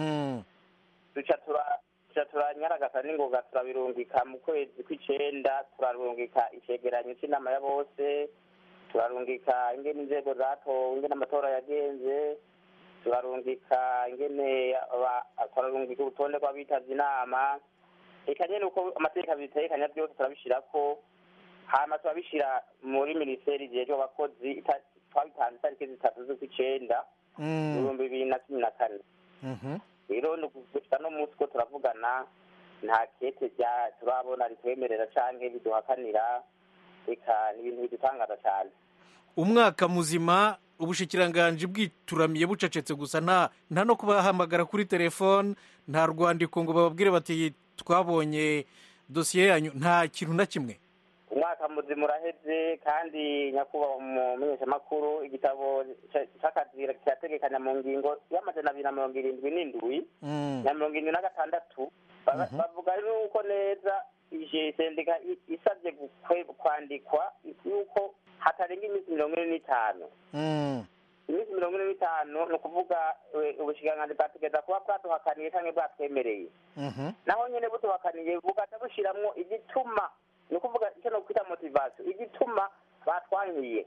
Duca turanyaragasa n'ingoga turabirungika mu kwezi kw'icenda, turarungika icegeranyo cy'inama ya bose, turarungika ingene inzego zatowe, ingene amatora yagenze, turarungika ingene turarungika urutonde rw'abitavye inama, eka nyene uko amategeko abitegekanya byose turabishirako, hama turabishira muri minisiteri ijejwe abakozi. Twabitanze itariki 3 z'ukw'icenda 2014. Rero gusa no munsi ko turavugana nta kete turabona ritwemerera canke biduhakanira, eka n'ibintu bidutangaza cyane. Umwaka muzima ubushikiranganji bwituramiye bucecetse gusa, nta no kubahamagara kuri telefone, nta rwandiko ngo bababwire bati twabonye dosiye yanyu, nta kintu na kimwe. Umwaka muzima uraheze, kandi nyakubahwa umumenyeshamakuru, igitabo cy'akazi kirategekanya mu ngingo y'277 na 76 bavuga yuko neza sendika isabye kwandikwa yuko hatarenga iminsi 45. Iminsi 45 ni ukuvuga ubushikiranganji bwategeza kuba bwatuhakaniye cyangwa bwatwemereye. Naho nyene butuhakaniye bugaca bushiramwo igituma, ni ukuvuga icyo no kwita motivation, igituma batwankiye.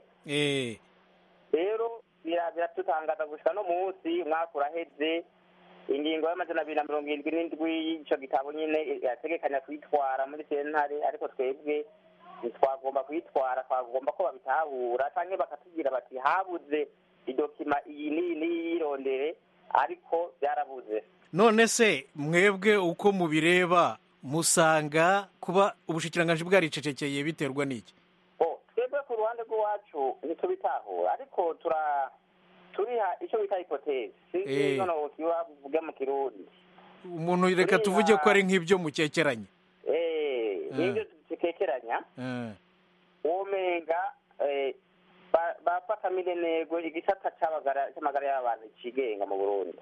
Rero biratutangaza gushika no munsi umwaka uraheze. Ingingo y'277 y'icyo gitabo nyine yategekanya kwitwara muri sentare, ariko twebwe twagomba kwitwara, twagomba ko babitahura cyangwa bakatubwira bati habuze idokima iyi n'iyirondere, ariko byarabuze. None se mwebwe uko mubireba musanga kuba ubushikiranganji bwaricecekeye biterwa n'iki? Twebwe ku ruhande rw'iwacu ntitubitahura, ariko turiha icyo bita hypothèse. Sinzi noneho kivuge mu Kirundi. Umuntu reka tuvuge ko ari nk'ibyo mukekeranya. N'ibyo tukekeranya. Womenga bafata minenego igisata cy'amagara y'abantu kigenga mu Burundi.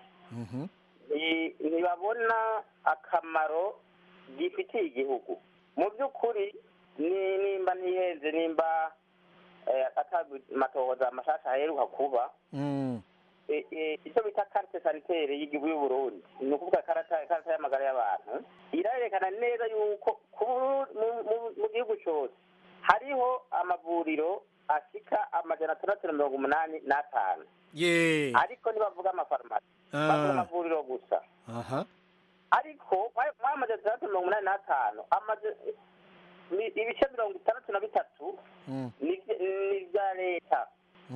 Ntibabona akamaro gifitiye igihugu. Mu by'ukuri nimba ntihenze, nimba amatohoza amashasha aheruka kuba, icyo bita carte sanitaire y'igihugu y'u Burundi, ni ukuvuga karata y'amagara y'abantu, irerekana neza yuko mu gihugu cyose hariho amavuriro ashika 685. Ariko ntibavuga amafarumasi, bavuga amavuriro gusa. Ariko mwamaze 685 ibice 63 ni ibya leta.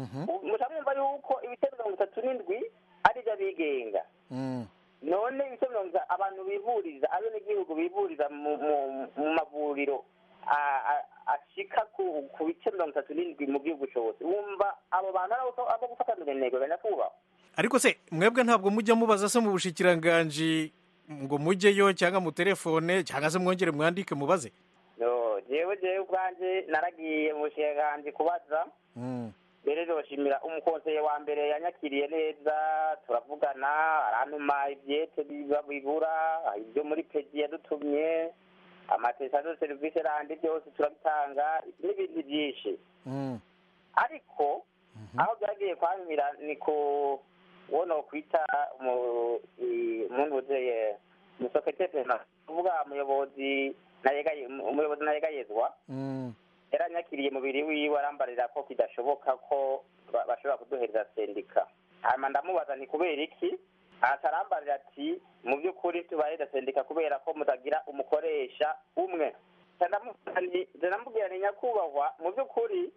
none icyo abantu bivuriza abenegihugu bivuriza mu mavuriro ashika ku bice 37 mu gihugu cyose wumva abo bantu abo gufatanira intego banyakubahwa. Ariko se mwebwe ntabwo mujya mubaza se mu bushikiranganji ngo mujyeyo cyangwa mu telefone cyangwa se mwongere mwandike mubaze? No, jewe ubwanje naragiye mu bushikiranganji kubaza. Mbere roshimira umukonseye wa mbere yanyakiriye neza turavugana arantuma ibyete bibura ibyo muri peji yadutumye amatesano service randi byose turabitanga n'ibindi byinshi. Ariko aho byagiye kwamira niko wono kwita umuntu uzeye musekretete na kuvuga umuyobozi nayegayezwa yaranyakiriye mubiri wiwe arambarira ko kidashoboka ko bashobora kuduhereza sendika. Hanyuma ndamubaza ni kubera iki, atarambarira ati mu by'ukuri tubahereza sendika kubera ko mutagira umukoresha umwe. Ndamubwira ni nyakubahwa mu by'ukuri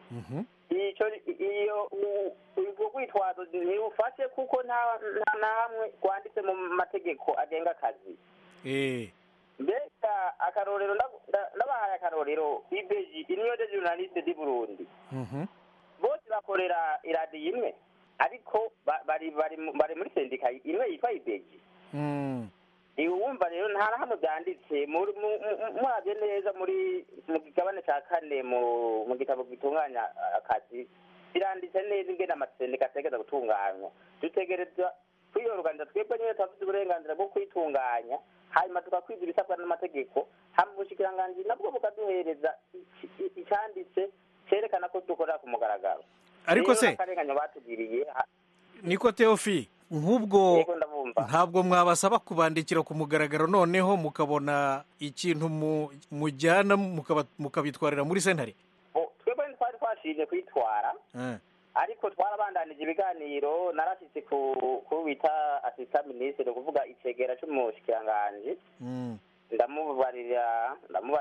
iyo ubwo kwitwazo ntibufashe kuko nta hamwe kwanditse mu mategeko agenga akazi. Mbega akarorero ndabahaye akarorero ibeji Union des Journalistes du Burundi bose bakorera iradiyo imwe ariko bari muri sendika imwe yitwa ibeji. Wumva rero nta hamwe byanditse murabye neza mu gigabane cya kane mu gitabo gitunganya akazi biranditse neza ingene amasendika ategereza gutunganywa. Dutegereza kwiyoruganiza twebwe nyine tufite uburenganzira bwo kwitunganya hanyuma tukakwibwira ibisabwa n'amategeko hama ubushikiranganji nabwo bukaduhereza icyanditse cyerekana ko dukorera ku mugaragaro. Ariko se akarenganyo batugiriye niko Theophile nk'ubwo ntabwo mwabasaba kubandikira ku mugaragaro noneho mukabona ikintu mujyana mukabitwarira muri sentare? Twebwe twari twashimye kwitwara ariko twarabandanije ibiganiro narashitse ku bita assistant ministre kuvuga icegera cy'umushikiranganji ndamubarira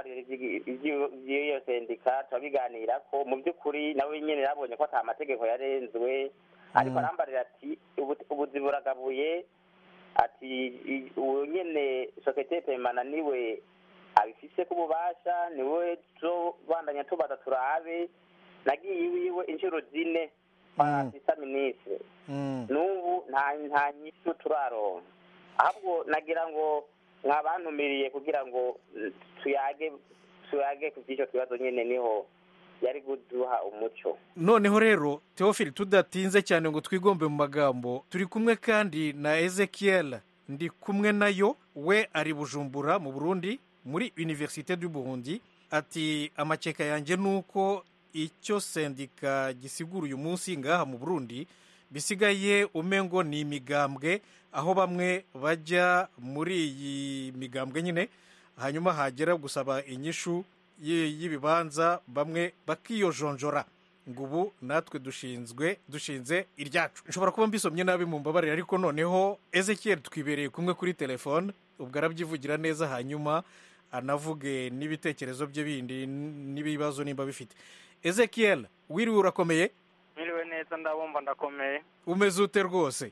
iby'iyo sendika turabiganira ko mu by'ukuri nawe nyine yabonye ko ata mategeko yarenzwe ariko arambarira ati ubuzi buragabuye ati uwo nyine secrétaire permanent niwe abifise ku bubasha niwe tubandanya tubaza turabe nagiye iwiwe inshuro zine kwa assistant ministre n'ubu nta nyishu turaronka ahubwo nagira ngo mwabantumiriye kugira ngo tuyage ku by'icyo kibazo nyine niho yari guduha umuco. Noneho rero Theophile tudatinze cyane ngo twigombe mu magambo turi kumwe kandi na Ezekiel ndi kumwe nayo we ari Bujumbura mu Burundi muri Université du Burundi ati amakeka yanjye nuko icyo sendika gisigura uyu munsi ngaha mu Burundi bisigaye umengo ni imigambwe aho bamwe bajya muri iyi migambwe nyine hanyuma hagera gusaba inyishu y'ibibanza bamwe bakiyojonjora ngo ubu natwe dushinze iryacu. Nshobora kuba mbisomye nabi mu mbabarire ariko noneho Ezekiel twibereye kumwe kuri telefone ubwo arabyivugira neza hanyuma anavuge n'ibitekerezo bye bindi n'ibibazo nimba bifite. Ezekiel wiriwe urakomeye? Mwiriwe neza ndabumva ndakomeye. Umeze ute rwose?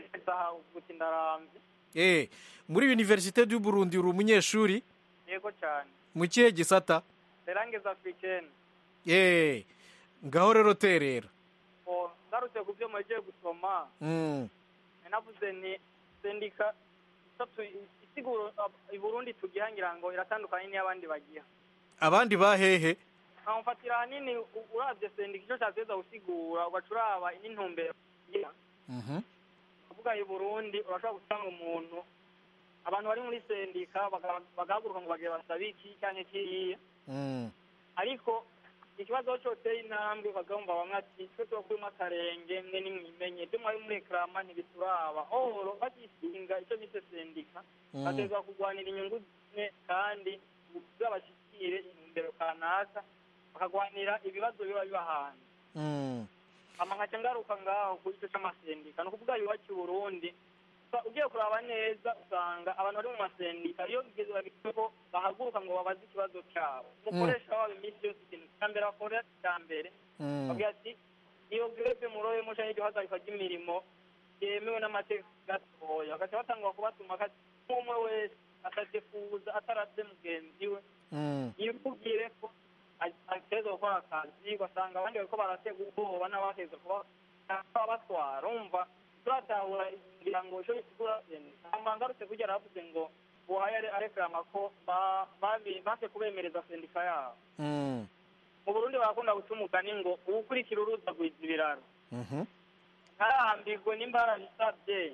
Muri Université du Burundi uri umunyeshuri? Yego cyane. Mu kihe gisata? Serangeza Africaine. Ngaho rero terera. Ngarutse ku byo mwagiye gusoma. Navuze ni sendika isiguro i Burundi tugihangira ngo iratandukanye n'abandi bagiye. Abandi bahehe? Amfatira hanini uravye sendika icyo cyateza gusigura ugacuraba intumbero. Kuvuga i Burundi urashobora gusanga umuntu abantu bari muri sendika bagahaguruka ngo bagire basabe iki cyane kiriya ariko ikibazo cyose intambwe bagomba bamwe ati twe twakurimo akarenge mwe nimwimenye byo mwari muri ekrama ntibituraba oro bagisinga icyo bise sendika batezwa kurwanira inyungu zimwe kandi zabashikire intumbero kanaka bakagwanira ibibazo biba bibahana nkaca ngaruka ngaho ku icyo cy'amasendika ni ukuvuga iwacu i Burundi ugiye kuraba neza usanga abantu bari mu masendika iyo bigeze bageze ko bahaguruka ngo babaze ikibazo cyabo umukoresha wabo iminsi yose ikintu cya mbere bakora cya mbere bavuga ati iyo greve muroye musha y'iryo hagarikwa ry'imirimo yemewe n'amategeko gatoya bagaca batangwa kubatuma umwe wese atatefuza ataravye mugenzi we yikubwire ko ateza gukora akazi ugasanga abandi bariko baratega ubwoba n'abateza kuba batwara umva turatahura kugira ngo ejo bisigura amangarutse kugira aravuze ngo buhaye areklama ko base kubemereza sendika yabo mu Burundi barakunda guca umugani ngo uwukurikira uruza gwiza ibiraro ntarahambirwe n'imbara bisabye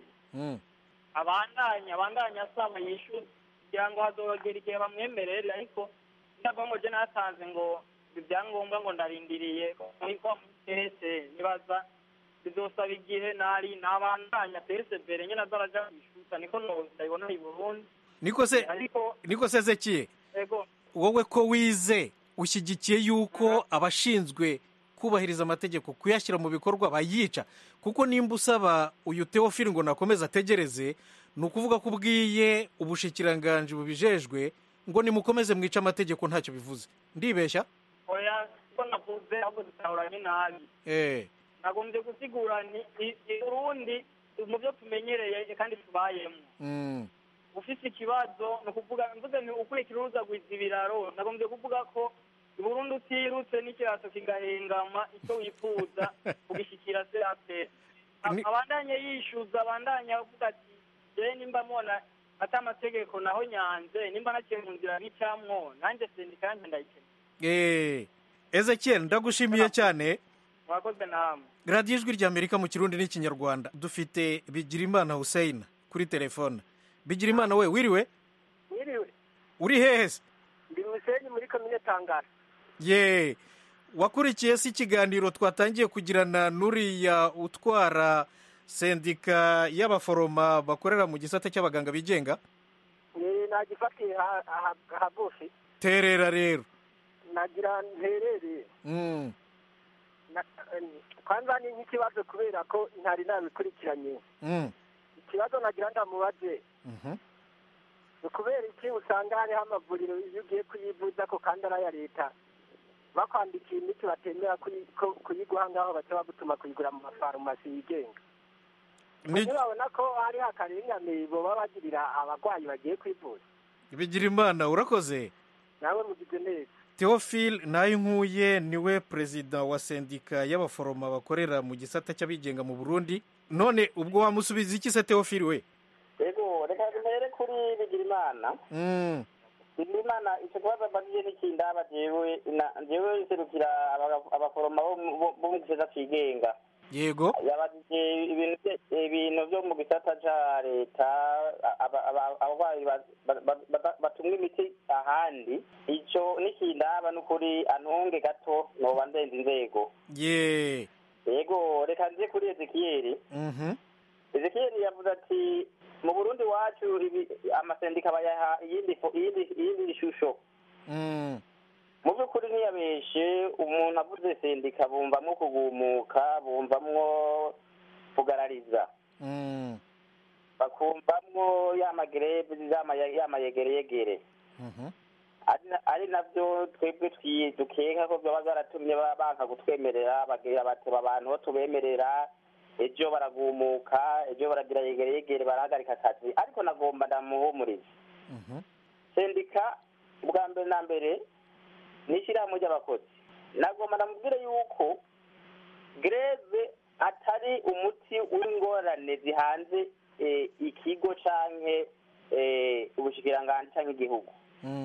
abandanya asaba yishyura kugira ngo hazogera igihe bamwemerere ariko ndabwo je natanze ngo ibyangombwa ngo ndarindiriye ariko mutese nibaza bizosaba igihe nabandanya persevere nyine azaraja kwishyuza niko ndabibona i Burundi niko se Ezekiel wowe ko wize ushyigikiye yuko abashinzwe kubahiriza amategeko kuyashyira mu bikorwa bayica kuko nimba usaba uyu Theophile ngo nakomeze ategereze ni ukuvuga ko ubwiye ubushikiranganje bubijejwe ngo nimukomeze mwica amategeko ntacyo bivuze ndibeshya oya ko navuze ahubwo dutahuranye nabi nagombye gusigura ni Burundi mu byo tumenyereye kandi tubayemo ufite ikibazo no kuvuga mvuze ni ukurikira uruza gwiza ibiraro nagombye kuvuga ko Burundi utirutse n'ikirato kigahengama icyo wifuza kugishikira se afite abandanye yishyuza abandanye avuga ati je nimba mona ata amategeko naho nyanze nimba naciye mu nzira n'icamwo nanjye sendika yanjye ndayikene Ezekiel ndagushimiye cyane mwakoze namwe Radio Ijwi ry'Amerika mu Kirundi n'Ikinyarwanda dufite Bigirimana Hussein kuri telefone Bigirimana we wiriwe uri hehe ndi Hussein muri komine Tangara wakurikiye si ikiganiro twatangiye kugirana n'uriya utwara sendika y'abaforoma bakorera mu gisata cy'abaganga bigenga nagifatiye hagufi terera rero nagira nterere kwanza ni nk'ikibazo kubera ko ntari nabikurikiranye ikibazo nagira ndamubaze ni kubera iki usanga hariho amavuriro iyo ugiye kuyivuza ko kandi ari aya leta bakwandikiye imiti batemera kuyiguha ngaho baca bagutuma kuyigura mu mafarumasi yigenga ntibabona ko hariho akarengane boba bagirira abarwayi bagiye kwivuza Bigirimana urakoze nawe mugize neza Theophile Nayinkuye niwe perezida wa sendika y'abaforoma bakorera mu gisata cy'abigenga mu Burundi none ubwo wamusubiza iki se Theophile we yego reka duhere kuri Bigirimana Bigirimana icyo kibazo bagije n'ikindaba jewe serukira abaforoma bo mu gisata cigenga yego yabagije ibintu byo mu gisata ca leta abarwayi batumwa imiti ahandi ico n'ikindaba n'ukuri antunge gato noba ndenze inzego yego reka nje kuri Ezekiel Ezekiel yavuze ati mu Burundi wacu amasendika bayaha iyindi shusho mu by'ukuri ntiyabeshe umuntu avuze sendika bumvamwo kugumuka bumvamwo kugarariza bakumvamwo yamagrebe yamayegereyegere ari navyo twebwe dukeka ko baba baratumye banka gutwemerera bagira bateba abantu bo tubemerera ejo baragumuka ejo baragira yegereyegere barahagarika akazi ariko nagomba ndamuhumuriza sendika ubwa mbere na mbere n'ishyirahamwe ry'abakozi nagomba ndamubwire yuko greve atari umuti w'ingorane zihanze ikigo canke ubushikiranganje canke igihugu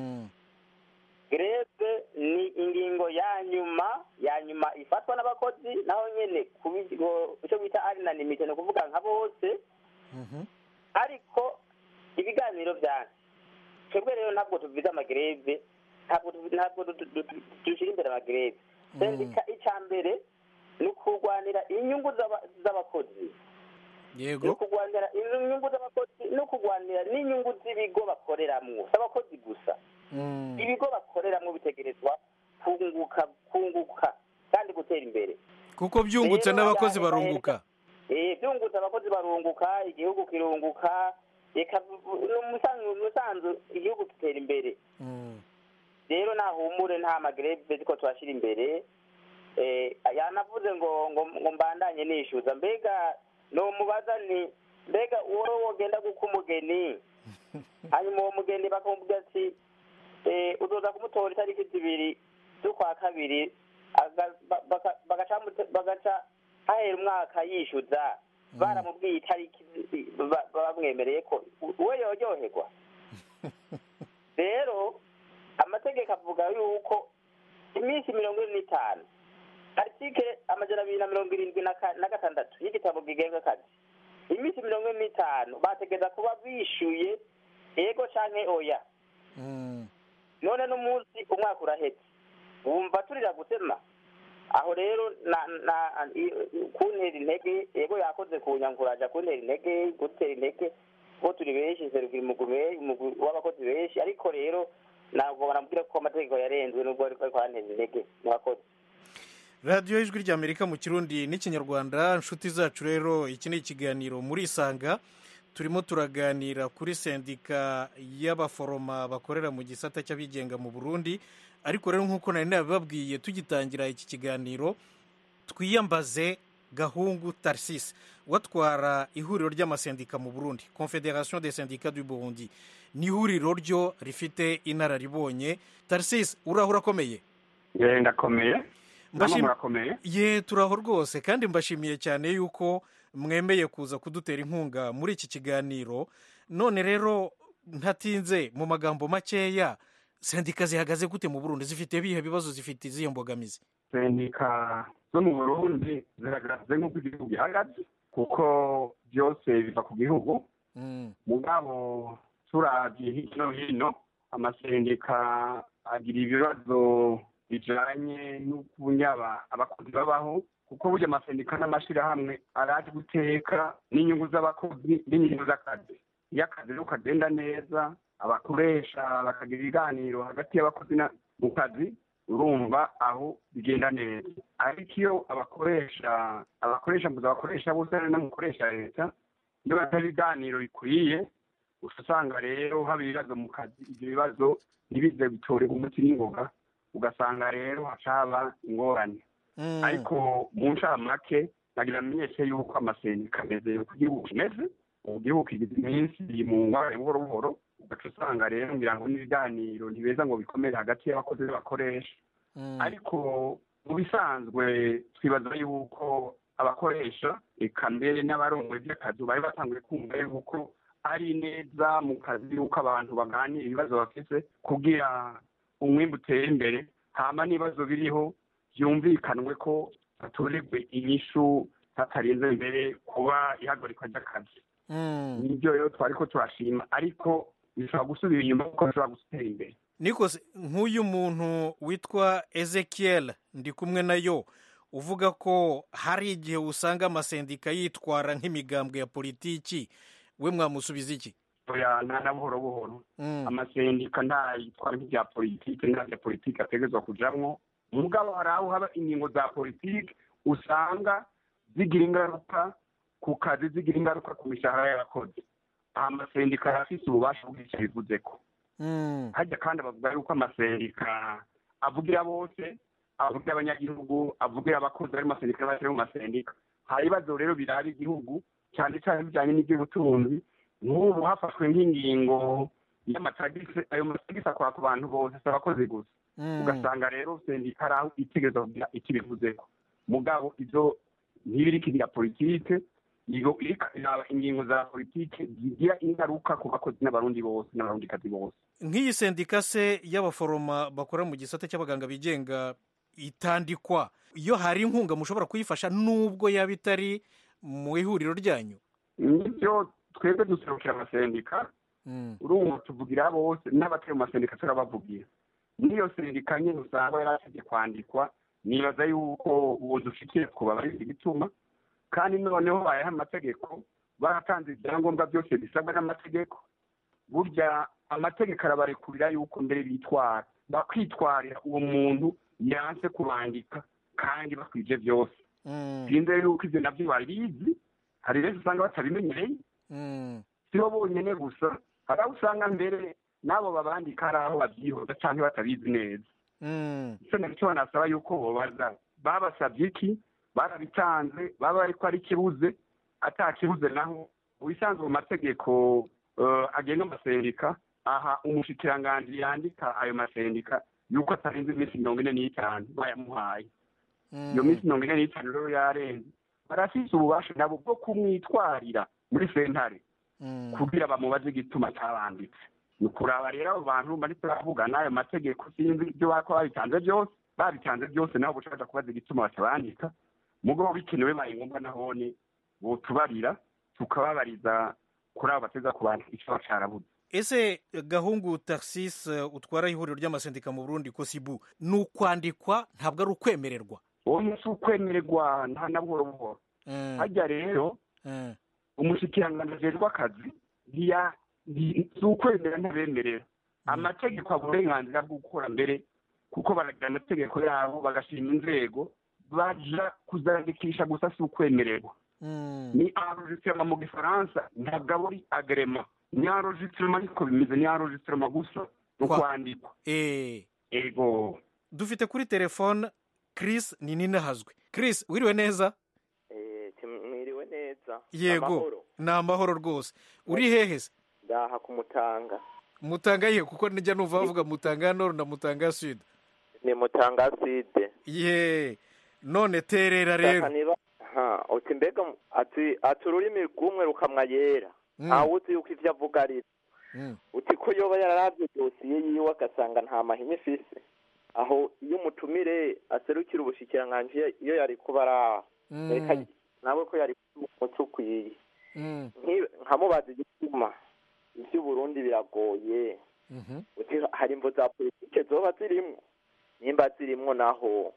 greve ni ingingo ya nyuma ifatwa n'abakozi naho nyene kubigo icyo bita arinanimite no kuvuga nka bose ariko ibiganiro byanjye twebwe rero ntabwo tuviza amagreve ntabwo dushyira imbere amagreve sendika icya mbere ni ukurwanira inyungu z'abakozi yego ni ukurwanira inyungu z'abakozi no kurwanira n'inyungu z'ibigo bakoreramwo z'abakozi gusa ibigo bakoreramwo bitegerezwa kunguka kandi gutera imbere kuko byungutse n'abakozi barunguka byungutse abakozi barunguka igihugu kirunguka reka umusanzu igihugu gitera imbere rero nahumure nta magreve ziko twashira imbere yanavuze ngo mbandanye nishyuza mbega no mubaza ni mbega wowe wogenda guka umugeni hanyuma uwo mugeni bakamubwira ati uzoza kumutora itariki 2 z'ukwa kabiri bagaca hahera umwaka yishyuza baramubwiye itariki bamwemereye ko we yoryoherwa. Rero amategeko avuga yuko iminsi 45 article 276 y'igitabo gigenga akazi, iminsi 45 bategeza kuba bishyuye yego canke oya. None n'umunsi umwaka urahetse wumva turira gusema aho rero kuntera intege yego yakoze kunyanguraja kuntera intege gutera intege ko turi benshi serukira umugume w'abakozi benshi, ariko rero ntabwo baramubwira ko amategeko yarenzwe n'ubwo ariko kwantera intege mwakoze. radiyo y'ijwi ry'Amerika mu Kirundi n'Ikinyarwanda. Inshuti zacu rero, iki ni ikiganiro muri Isanga, turimo turaganira kuri sendika y'abaforoma bakorera mu gisata cy'abigenga mu Burundi. Ariko rero nk'uko nari nabibabwiye tugitangira iki kiganiro, twiyambaze Gahungu Tarcisse watwara ihuriro ry'amasendika mu Burundi, Confédération des syndicats du Burundi. Ni ihuriro ryo rifite inararibonye. Tarcisse, urahura komeye? Ndakomeye. Ye turaho rwose, kandi mbashimiye cyane yuko mwemeye kuza kudutera inkunga muri iki kiganiro. None rero ntatinze, mu magambo makeya, sendika zihagaze gute mu Burundi? Zifite bihe bibazo, zifite izihe mbogamizi? Sendika zo mu Burundi ziragaragaza nk'uko igihugu gihagaze, kuko byose biva ku gihugu. Mugabo turavye hirya no hino, amasendika agira ibibazo bijanye n'ukunyaba abakozi babaho, kuko burya amasendika n'amashirahamwe araje guteka n'inyungu z'abakozi n'inyungu z'akazi. Iyo akazi rero kagenda neza, abakoresha bakagira ibiganiro hagati y'abakozi mu kazi, urumva aho bigenda neza. Ariko iyo abakoresha bose n'amukoresha leta, iyo batari ibiganiro bikwiye, usanga rero haba ibibazo mu kazi. Ibyo bibazo ntibize bitorerwa umuti n'ingoga, ugasanga rero hacaba ingorane. Ariko mu ncamake nagira amenyeshe yuko amasendika ameze ku gihugu kimeze, igihugu kigize iminsi mu ngwara buhoro buhoro, ugaca usanga rero ngira ngo n'ibiganiro ntibeza ngo bikomere hagati y'abakozi n'abakoresha. Ariko mu bisanzwe twibaza yuko abakoresha eka mbere n'abarongoye by'akazi bari batanguye kumva yuko ari neza mu kazi yuko abantu baganira ibibazo bafise kugira umwimbu utere imbere, hama n'ibibazo biriho byumvikanwe ko hatorerwe inyishu hatarinze imbere kuba ihagarikwa ry'akazi. Nibyo rero twariko turashima, ariko bishobora gusubira inyuma kuko bishobora gutera imbere. Nikose, nk'uyu muntu witwa Ezekiel ndi kumwe nayo uvuga ko hari igihe usanga amasendika yitwara nk'imigambwe ya politiki, we mwamusubiza iki? Na buhoro buhoro amasendika ntayitwara nk'ibya politiki, nta bya politiki ategerezwa kujamwo. Mugabo hari aho haba ingingo za politiki usanga zigira ingaruka ku kazi, zigira ingaruka ku mishahara y'abakozi. Amasendika arafise ububasha bw'icyo bivuze ko. Hajya kandi bavuga yuko amasendika avugira bose, avugira abanyagihugu, avugira abakozi bari mu masendika n'abatari mu masendika. Hari ibibazo rero biraba igihugu, cyane cyane bijyanye n'iby'ubutunzi. Nk'ubu hafashwe nk'ingingo y'amatagisi, ayo matagisi akora ku bantu bose, si abakozi gusa. Ugasanga rero sendika ari aho itegereza kugira icyo bivuzeko. Mugabo ibyo ntibiriko ibya politike, ingingo za politike zigira ingaruka ku bakozi n'abarundi bose n'abarundikazi bose. Nk'iyi sendika se y'abaforoma bakora mu gisata cy'abaganga bigenga itandikwa, iyo hari inkunga mushobora kuyifasha nubwo yaba itari mu ihuriro ryanyu? Nibyo, twebwe duserukira amasendika, urumva tuvugira bose, n'abatari mu masendika turabavugira. N'iyo sendika nyine usanga yarasabye kwandikwa, nibaza yuko ubu dufitiye kuba bari igituma, kandi noneho bayaha amategeko, baratanze ibyangombwa byose bisabwa n'amategeko. Burya amategeko arabarekurira yuko mbere bitwara, bakwitwarira uwo muntu yanse kubandika kandi bakwije byose. Sinzi yuko ibyo nabyo barizi, hari rero usanga batabimenyereye. Sibo bonyine gusa, hari aho usanga mbere nabo babandika hari aho babyihoza cyangwa batabizi neza. Icyo nacyo banasaba yuko bobaza babasabye iki, barabitanze, baba ariko ari ikibuze, atakibuze naho ubisanzwe mu mategeko agenga amasendika aha umushikiranganji yandika ayo masendika yuko atarenze iminsi 45 bayamuhaye iyo minsi 45 rero yarenze barafise ububasha nabo bwo kumwitwarira muri sentare kugira bamubaze igituma cyabanditse ni kuraba rero abo bantu bari turavuga n'ayo mategeko sinzi ibyo bako babitanze byose nabo bushaka kubaza igituma batabandika mugabo bikenewe baye ngombwa nahone botubarira tukababariza kuri abo bateza kubandika icyo cyarabuze. Ese Gahungu Tarsis utwara ihuriro ry'amasendika mu Burundi Kosibu ni ukwandikwa ntabwo ari ukwemererwa? Oya si ukwemererwa nta na buhoro buhoro. Hajya rero umushikiranganji ajejwe akazi si ukwemera ntabemerera. Amategeko aburenganzira bwo gukora mbere kuko baragira amategeko yabo bagashima inzego baja kuzandikisha gusa si ukwemererwa. Ni enregistrement mu gifaransa ntabwo ari agrema. Ni enregistrement ariko bimeze ni enregistrement gusa no kwandikwa. Ego. Dufite kuri telefone Chris Nininahazwe. Chris wiriwe neza? Mwiriwe neza. Yego. Na amahoro rwose. Uri hehe se? Ndaha ku Mutanga. Mutanga ye kuko nijya numva bavuga Mutanga Nord na Mutanga Sud. Ni Mutanga Sud. Ye. None terera rero. Uti mbega ati ururimi rw'umwe rukamwa yera. Awuzi yuko ivyo avuga ari. Uti ko yoba yararavye dosiye yiwe agasanga nta mahini ifise. Aho iyo umutumire aserukira ubushikiranganje iyo yari kubara reka nawe ko yari mucukwiye nkamubaza igituma ivyo Burundi biragoye uti hari imvo za politike zoba zirimwo nimba zirimwo naho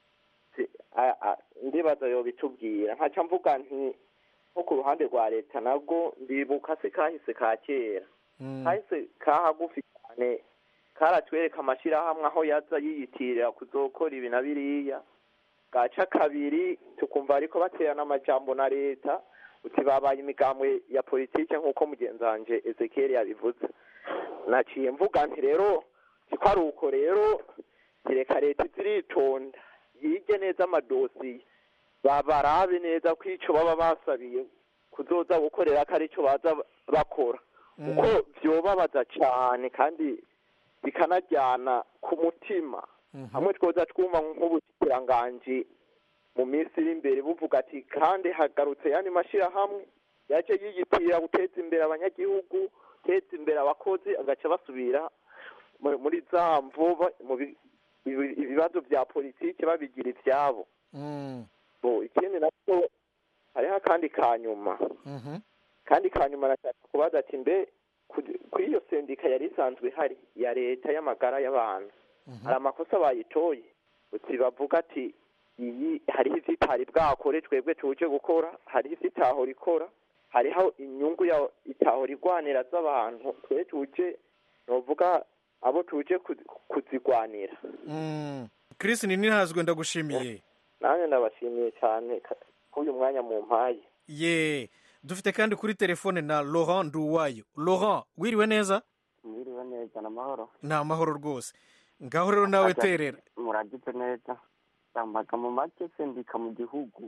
ndibaza yo bitubwira nkaca mvuga nti nko ku ruhande rwa leta nabwo ndibuka se kahise ka kera kahise kahagufi cyane karatwereka amashirahamwe aho yaza yiyitirira kuzokora ibi na biriya gaca kabiri tukumva ariko baterana amajambo na leta uti babaye imigambwe ya politike nk'uko mugenzanje Ezekiel yabivuze naciye mvuga nti rero siko ari uko rero reka leta ziritonda yige neza amadosiye babarabe neza ko ico baba basabiye kuzoza gukorera ko ari cyo baza bakora uko vyobabaza cyane kandi bikanajyana ku mutima hamwe twoza twumva nk'ubushikiranganje mu minsi iri imbere buvuga ati kandi hagarutse yani mashirahamwe yaje yiyitirira guteza imbere abanyagihugu guteza imbere abakozi agaca basubira muri za mvuba mu ibibazo vya politike babigira ivyabo. Ikindi nacyo hariho akandi kanyuma kandi kanyuma nashaka kubaza ati mbe kuri iyo sendika yari isanzwe hari ya leta y'amagara y'abantu hari amakosa bayitoye uti bavuga ati iyi hariho ivyitari bwakore twebwe tuje gukora hariho ivyitaho rikora hariho inyungu ya itaho rigwanira z'abantu twe tuje novuga abo tuje kuzigwanira. Chris Nininahazwe ndagushimiye. Nanjye ndabashimiye cyane k'uyu mwanya mu mpaye. Ye dufite kandi kuri telefone na Laurent Nduwayo. Laurent wiriwe neza? Wiriwe neza na mahoro. Na mahoro rwose. Ngaho rero nawe terera. Muragize neza. Sambaga mu make sendika mu gihugu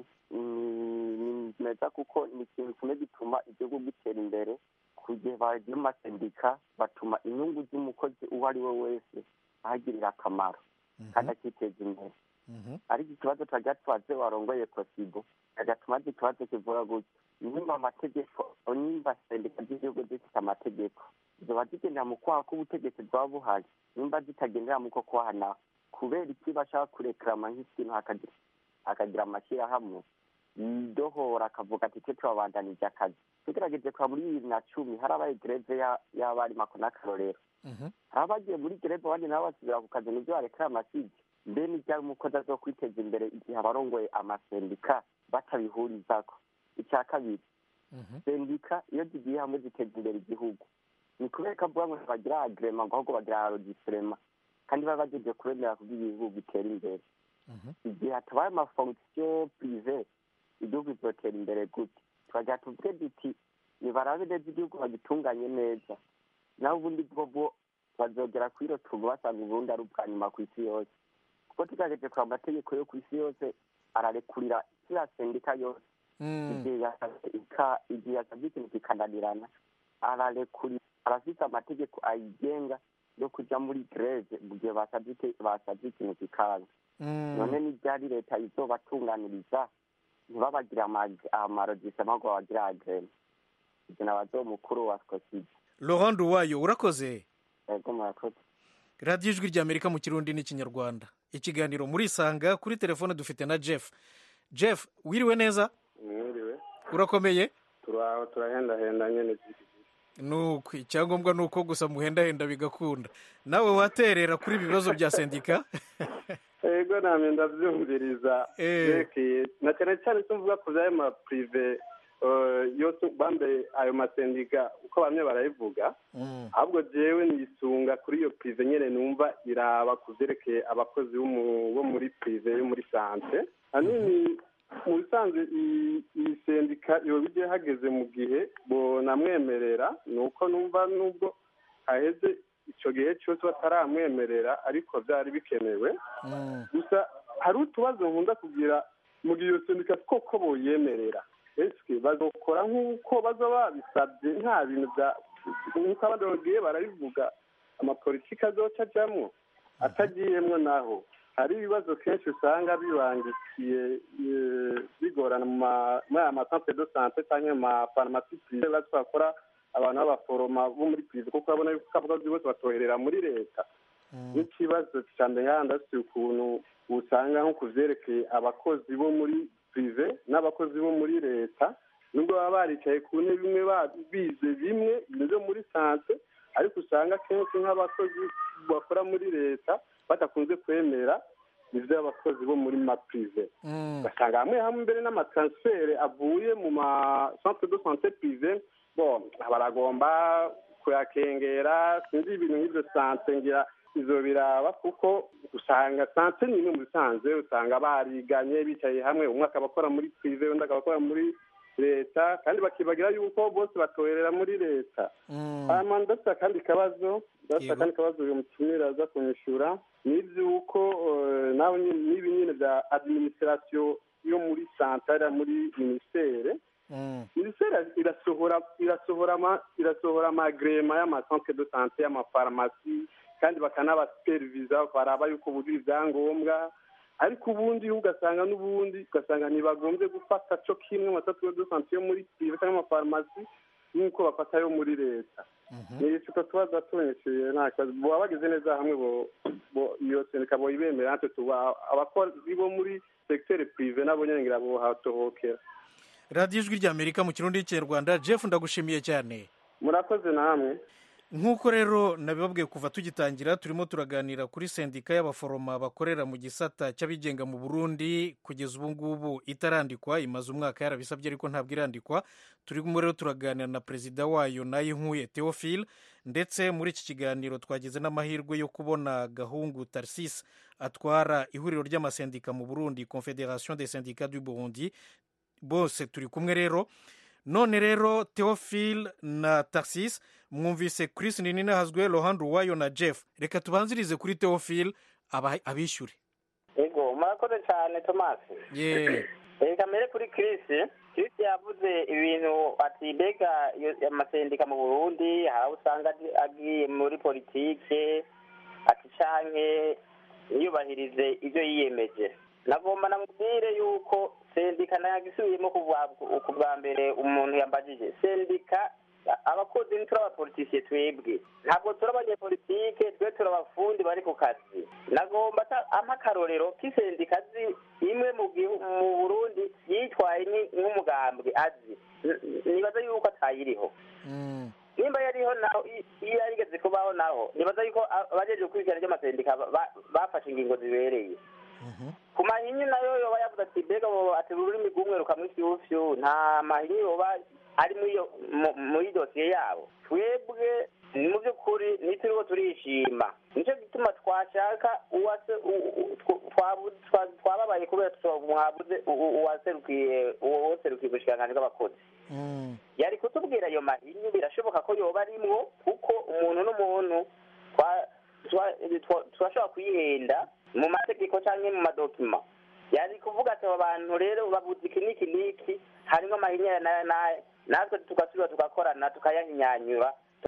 ni neza kuko ni ikintu kimwe gituma igihugu gitera imbere kugihe bagiye mu masendika batuma inyungu z'umukozi uwo ari we wese ahagirira akamaro kandi akiteza imbere. Ariko ikibazo twajya twaze warongoye Kosibo agatuma ikibazo kivuga gutya nimba amategeko nimba sendika z'igihugu zifite amategeko zoba zigendera mu kwaha k'ubutegetsi bwaba buhari nimba zitagendera mu ko kwahana kubera iki bashaka kureklama nk'ikintu hakagira amashyirahamwe yidohora akavuga ati twe tubabandanije akazi tugerageje kwa muri 2010 harabaye greve y'abari mako n'akarorero hari abagiye muri greve abandi nabo basubira ku kazi n'ibyo bareklama sije mbe ni ryari umukozi azo kwiteza imbere igihe abarongoye amasendika batabihurizako. Icya kabiri sendika iyo zigiye hamwe ziteza imbere igihugu ni kubera ko avuga ngo bagira agrema ngo ahubwo bagira registrement kandi baba bagejeje kuremera kugira igihugu gitera imbere. Igihe hatabaye amafonction prive igihugu bizotera imbere gute? Twagira tuvuge duti nibarabe neza igihugu bagitunganye neza naho ubundi bwo bazogera kuri iro tugo basanga Uburundi ari ubwa nyuma ku isi yose kuko tugageje kwa amategeko yo ku isi yose ararekurira kiriya sendika yose igihe yasabye ikintu kikananirana ararekura, arafite amategeko ayigenga yo kuja muri greve mu gihe basabye ikintu kikaza. None n'ibyari leta izobatunganiriza ntibabagire amarojisema ngo babagira agrema. Ibyo nabazo mukuru wa Scotide. Laurent Nduwayo, urakoze. Yego murakoze. radiyo ijwi ry'Amerika mu kirundi n'ikinyarwanda. Ikiganiro muri Isanga, kuri telefone dufite na Jeff, wiriwe neza? Mwiriwe. Urakomeye? Turahendahenda nyene. Nuko icyangombwa nuko gusa muhendahenda bigakunda. Nawe waterera kuri ibibazo bya sendika? Ego namwe ndavyumviriza. Na cyane cyane tumvuga ku bya ma privé yose bambe ayo masendika uko bamwe barayivuga. Ahubwo jewe nisunga kuri iyo privé nyene numva iraba kuvyerekeye abakozi bo muri privé yo muri santé. Anini mu bisanzwe iyi sendika iyo bije hageze mu gihe bonamwemerera, nuko numva nubwo haheze icyo gihe cyose bataramwemerera ariko byari bikenewe. Gusa hari utubazo nkunda kugira mu gihe iyo sendika koko boyemerera, ese bazokora nk'uko baza babisabye, nta bintu bya nk'uko abandi bagiye barabivuga amapolitiki azoca ajamwo atagiyemwo, naho hari ibibazo kenshi usanga bibangikiye bigorana muri aya masantere de sante cyangwa amafarumasi prive batwakora abantu b'abaforoma bo muri prive, kuko urabona yuko abakozi bose batoherera muri leta. N'ikibazo cyane yandasi ukuntu usanga nko kuvyerekeye abakozi bo muri prive n'abakozi bo muri leta, nubwo baba baricaye ku ntebe bimwe bize bimwe bimeze muri sante, ariko usanga kenshi nk'abakozi bakora muri leta batakunze kwemera ivyo abakozi bo muri ma prive. Ugasanga hamwe hamwe mbere n'amatransfert avuye mu ma centre de santé privé baragomba kuyakengera, sinzi ibintu nk'ivyo sante ngira izo biraba, kuko usanga sante nyine mu bisanzwe usanga bariganye bicaye hamwe, umwe akaba akora muri privé undi akaba akora muri leta, kandi bakibagira yuko bose batoherera muri leta. Ndafite akandi kabazo uyu mutumira aza kunyishura, n'ivyuko nawe n'ibi nyine bya administration yo muri santara muri ministere. Ministere irasohora amagrema y'amacentre de santé y'amafarumasi, kandi bakanabasupervisa baraba yuko bujuje ibyangombwa, ariko ubundi ugasanga ntibagombye gufata cyo kimwe amacentre de santé yo muri privé cyangwa amafarumasi nk'uko bafata yo muri leta. Nicyo tubaza tunyishyuye, nta kibazo baba bageze neza hamwe iyo sendika boyibemera, natwe tuba abakozi bo muri secteur privé nabo nyene ngira bohatohokera. radiyo ijwi ry'Amerika mu kirundi n'ikinyarwanda. Jeff, ndagushimiye cyane. Murakoze namwe. Nk'uko rero nabibabwiye kuva tugitangira, turimo turaganira kuri sendika y'abaforoma bakorera mu gisata cy'abigenga mu Burundi. Kugeza ubu ngubu itarandikwa, imaze umwaka yarabisabye ariko ntabwo irandikwa. Turimo rero turaganira na perezida wayo Nayinkuye Theophile, ndetse muri iki kiganiro twagize n'amahirwe yo kubona Gahungu Tarsis atwara ihuriro ry'amasendika mu Burundi, Confédération des syndicats du Burundi. Bose turi kumwe rero. None rero Theophile na Tarsis mwumvise Chris Ninahazwe, Laurent Nduwayo na Jeff. Reka tubanzirize kuri Theophile abishyure. Ego, murakoze cyane Thomas. Reka mbere kuri Chris yavuze ibintu ati mbega amasendika mu Burundi hari usanga agiye muri politike ati canke yubahirize ibyo yiyemeje. Nagomba namubwire yuko sendika nayagisubiyemo ku bwa mbere umuntu yambajije. Sendika abakozi ntituri abapolitisiye twebwe, ntabwo turi abanyepolitike, twe turi abafundi bari ku kazi. Nagomba amakarorero k'isendika imwe mu Burundi yitwaye nk'umugambwe azi, nibaza yuko atayiriho. Nimba yariho naho, iyo yarigeze kubaho naho, nibaza yuko abajeje gukurikirana ry'amasendika bafashe ingingo zibereye. Ku mahinyu nayo yoba yavuze ati mbega ati ururimi rw'umwe rukamwishyufyu, nta mahinyu yoba ari muri dosiye yabo. Twebwe mu by'ukuri nituriho turishima, nicyo gituma twashaka twababaye kubera mwabuze uwaserukiye ubushikiranganji bw'abakozi. Yari kutubwira ayo mahinyu, birashoboka ko yoba arimwo, kuko umuntu n'umuntu turashobora kuyihenda mu mategeko cyangwa mu madokima. yari kuvuga ati abo bantu rero babuze iki n'iki n'iki harimo amahinyanya n'aya n'aya natwe tugasubira tugakorana tukayahinyanyura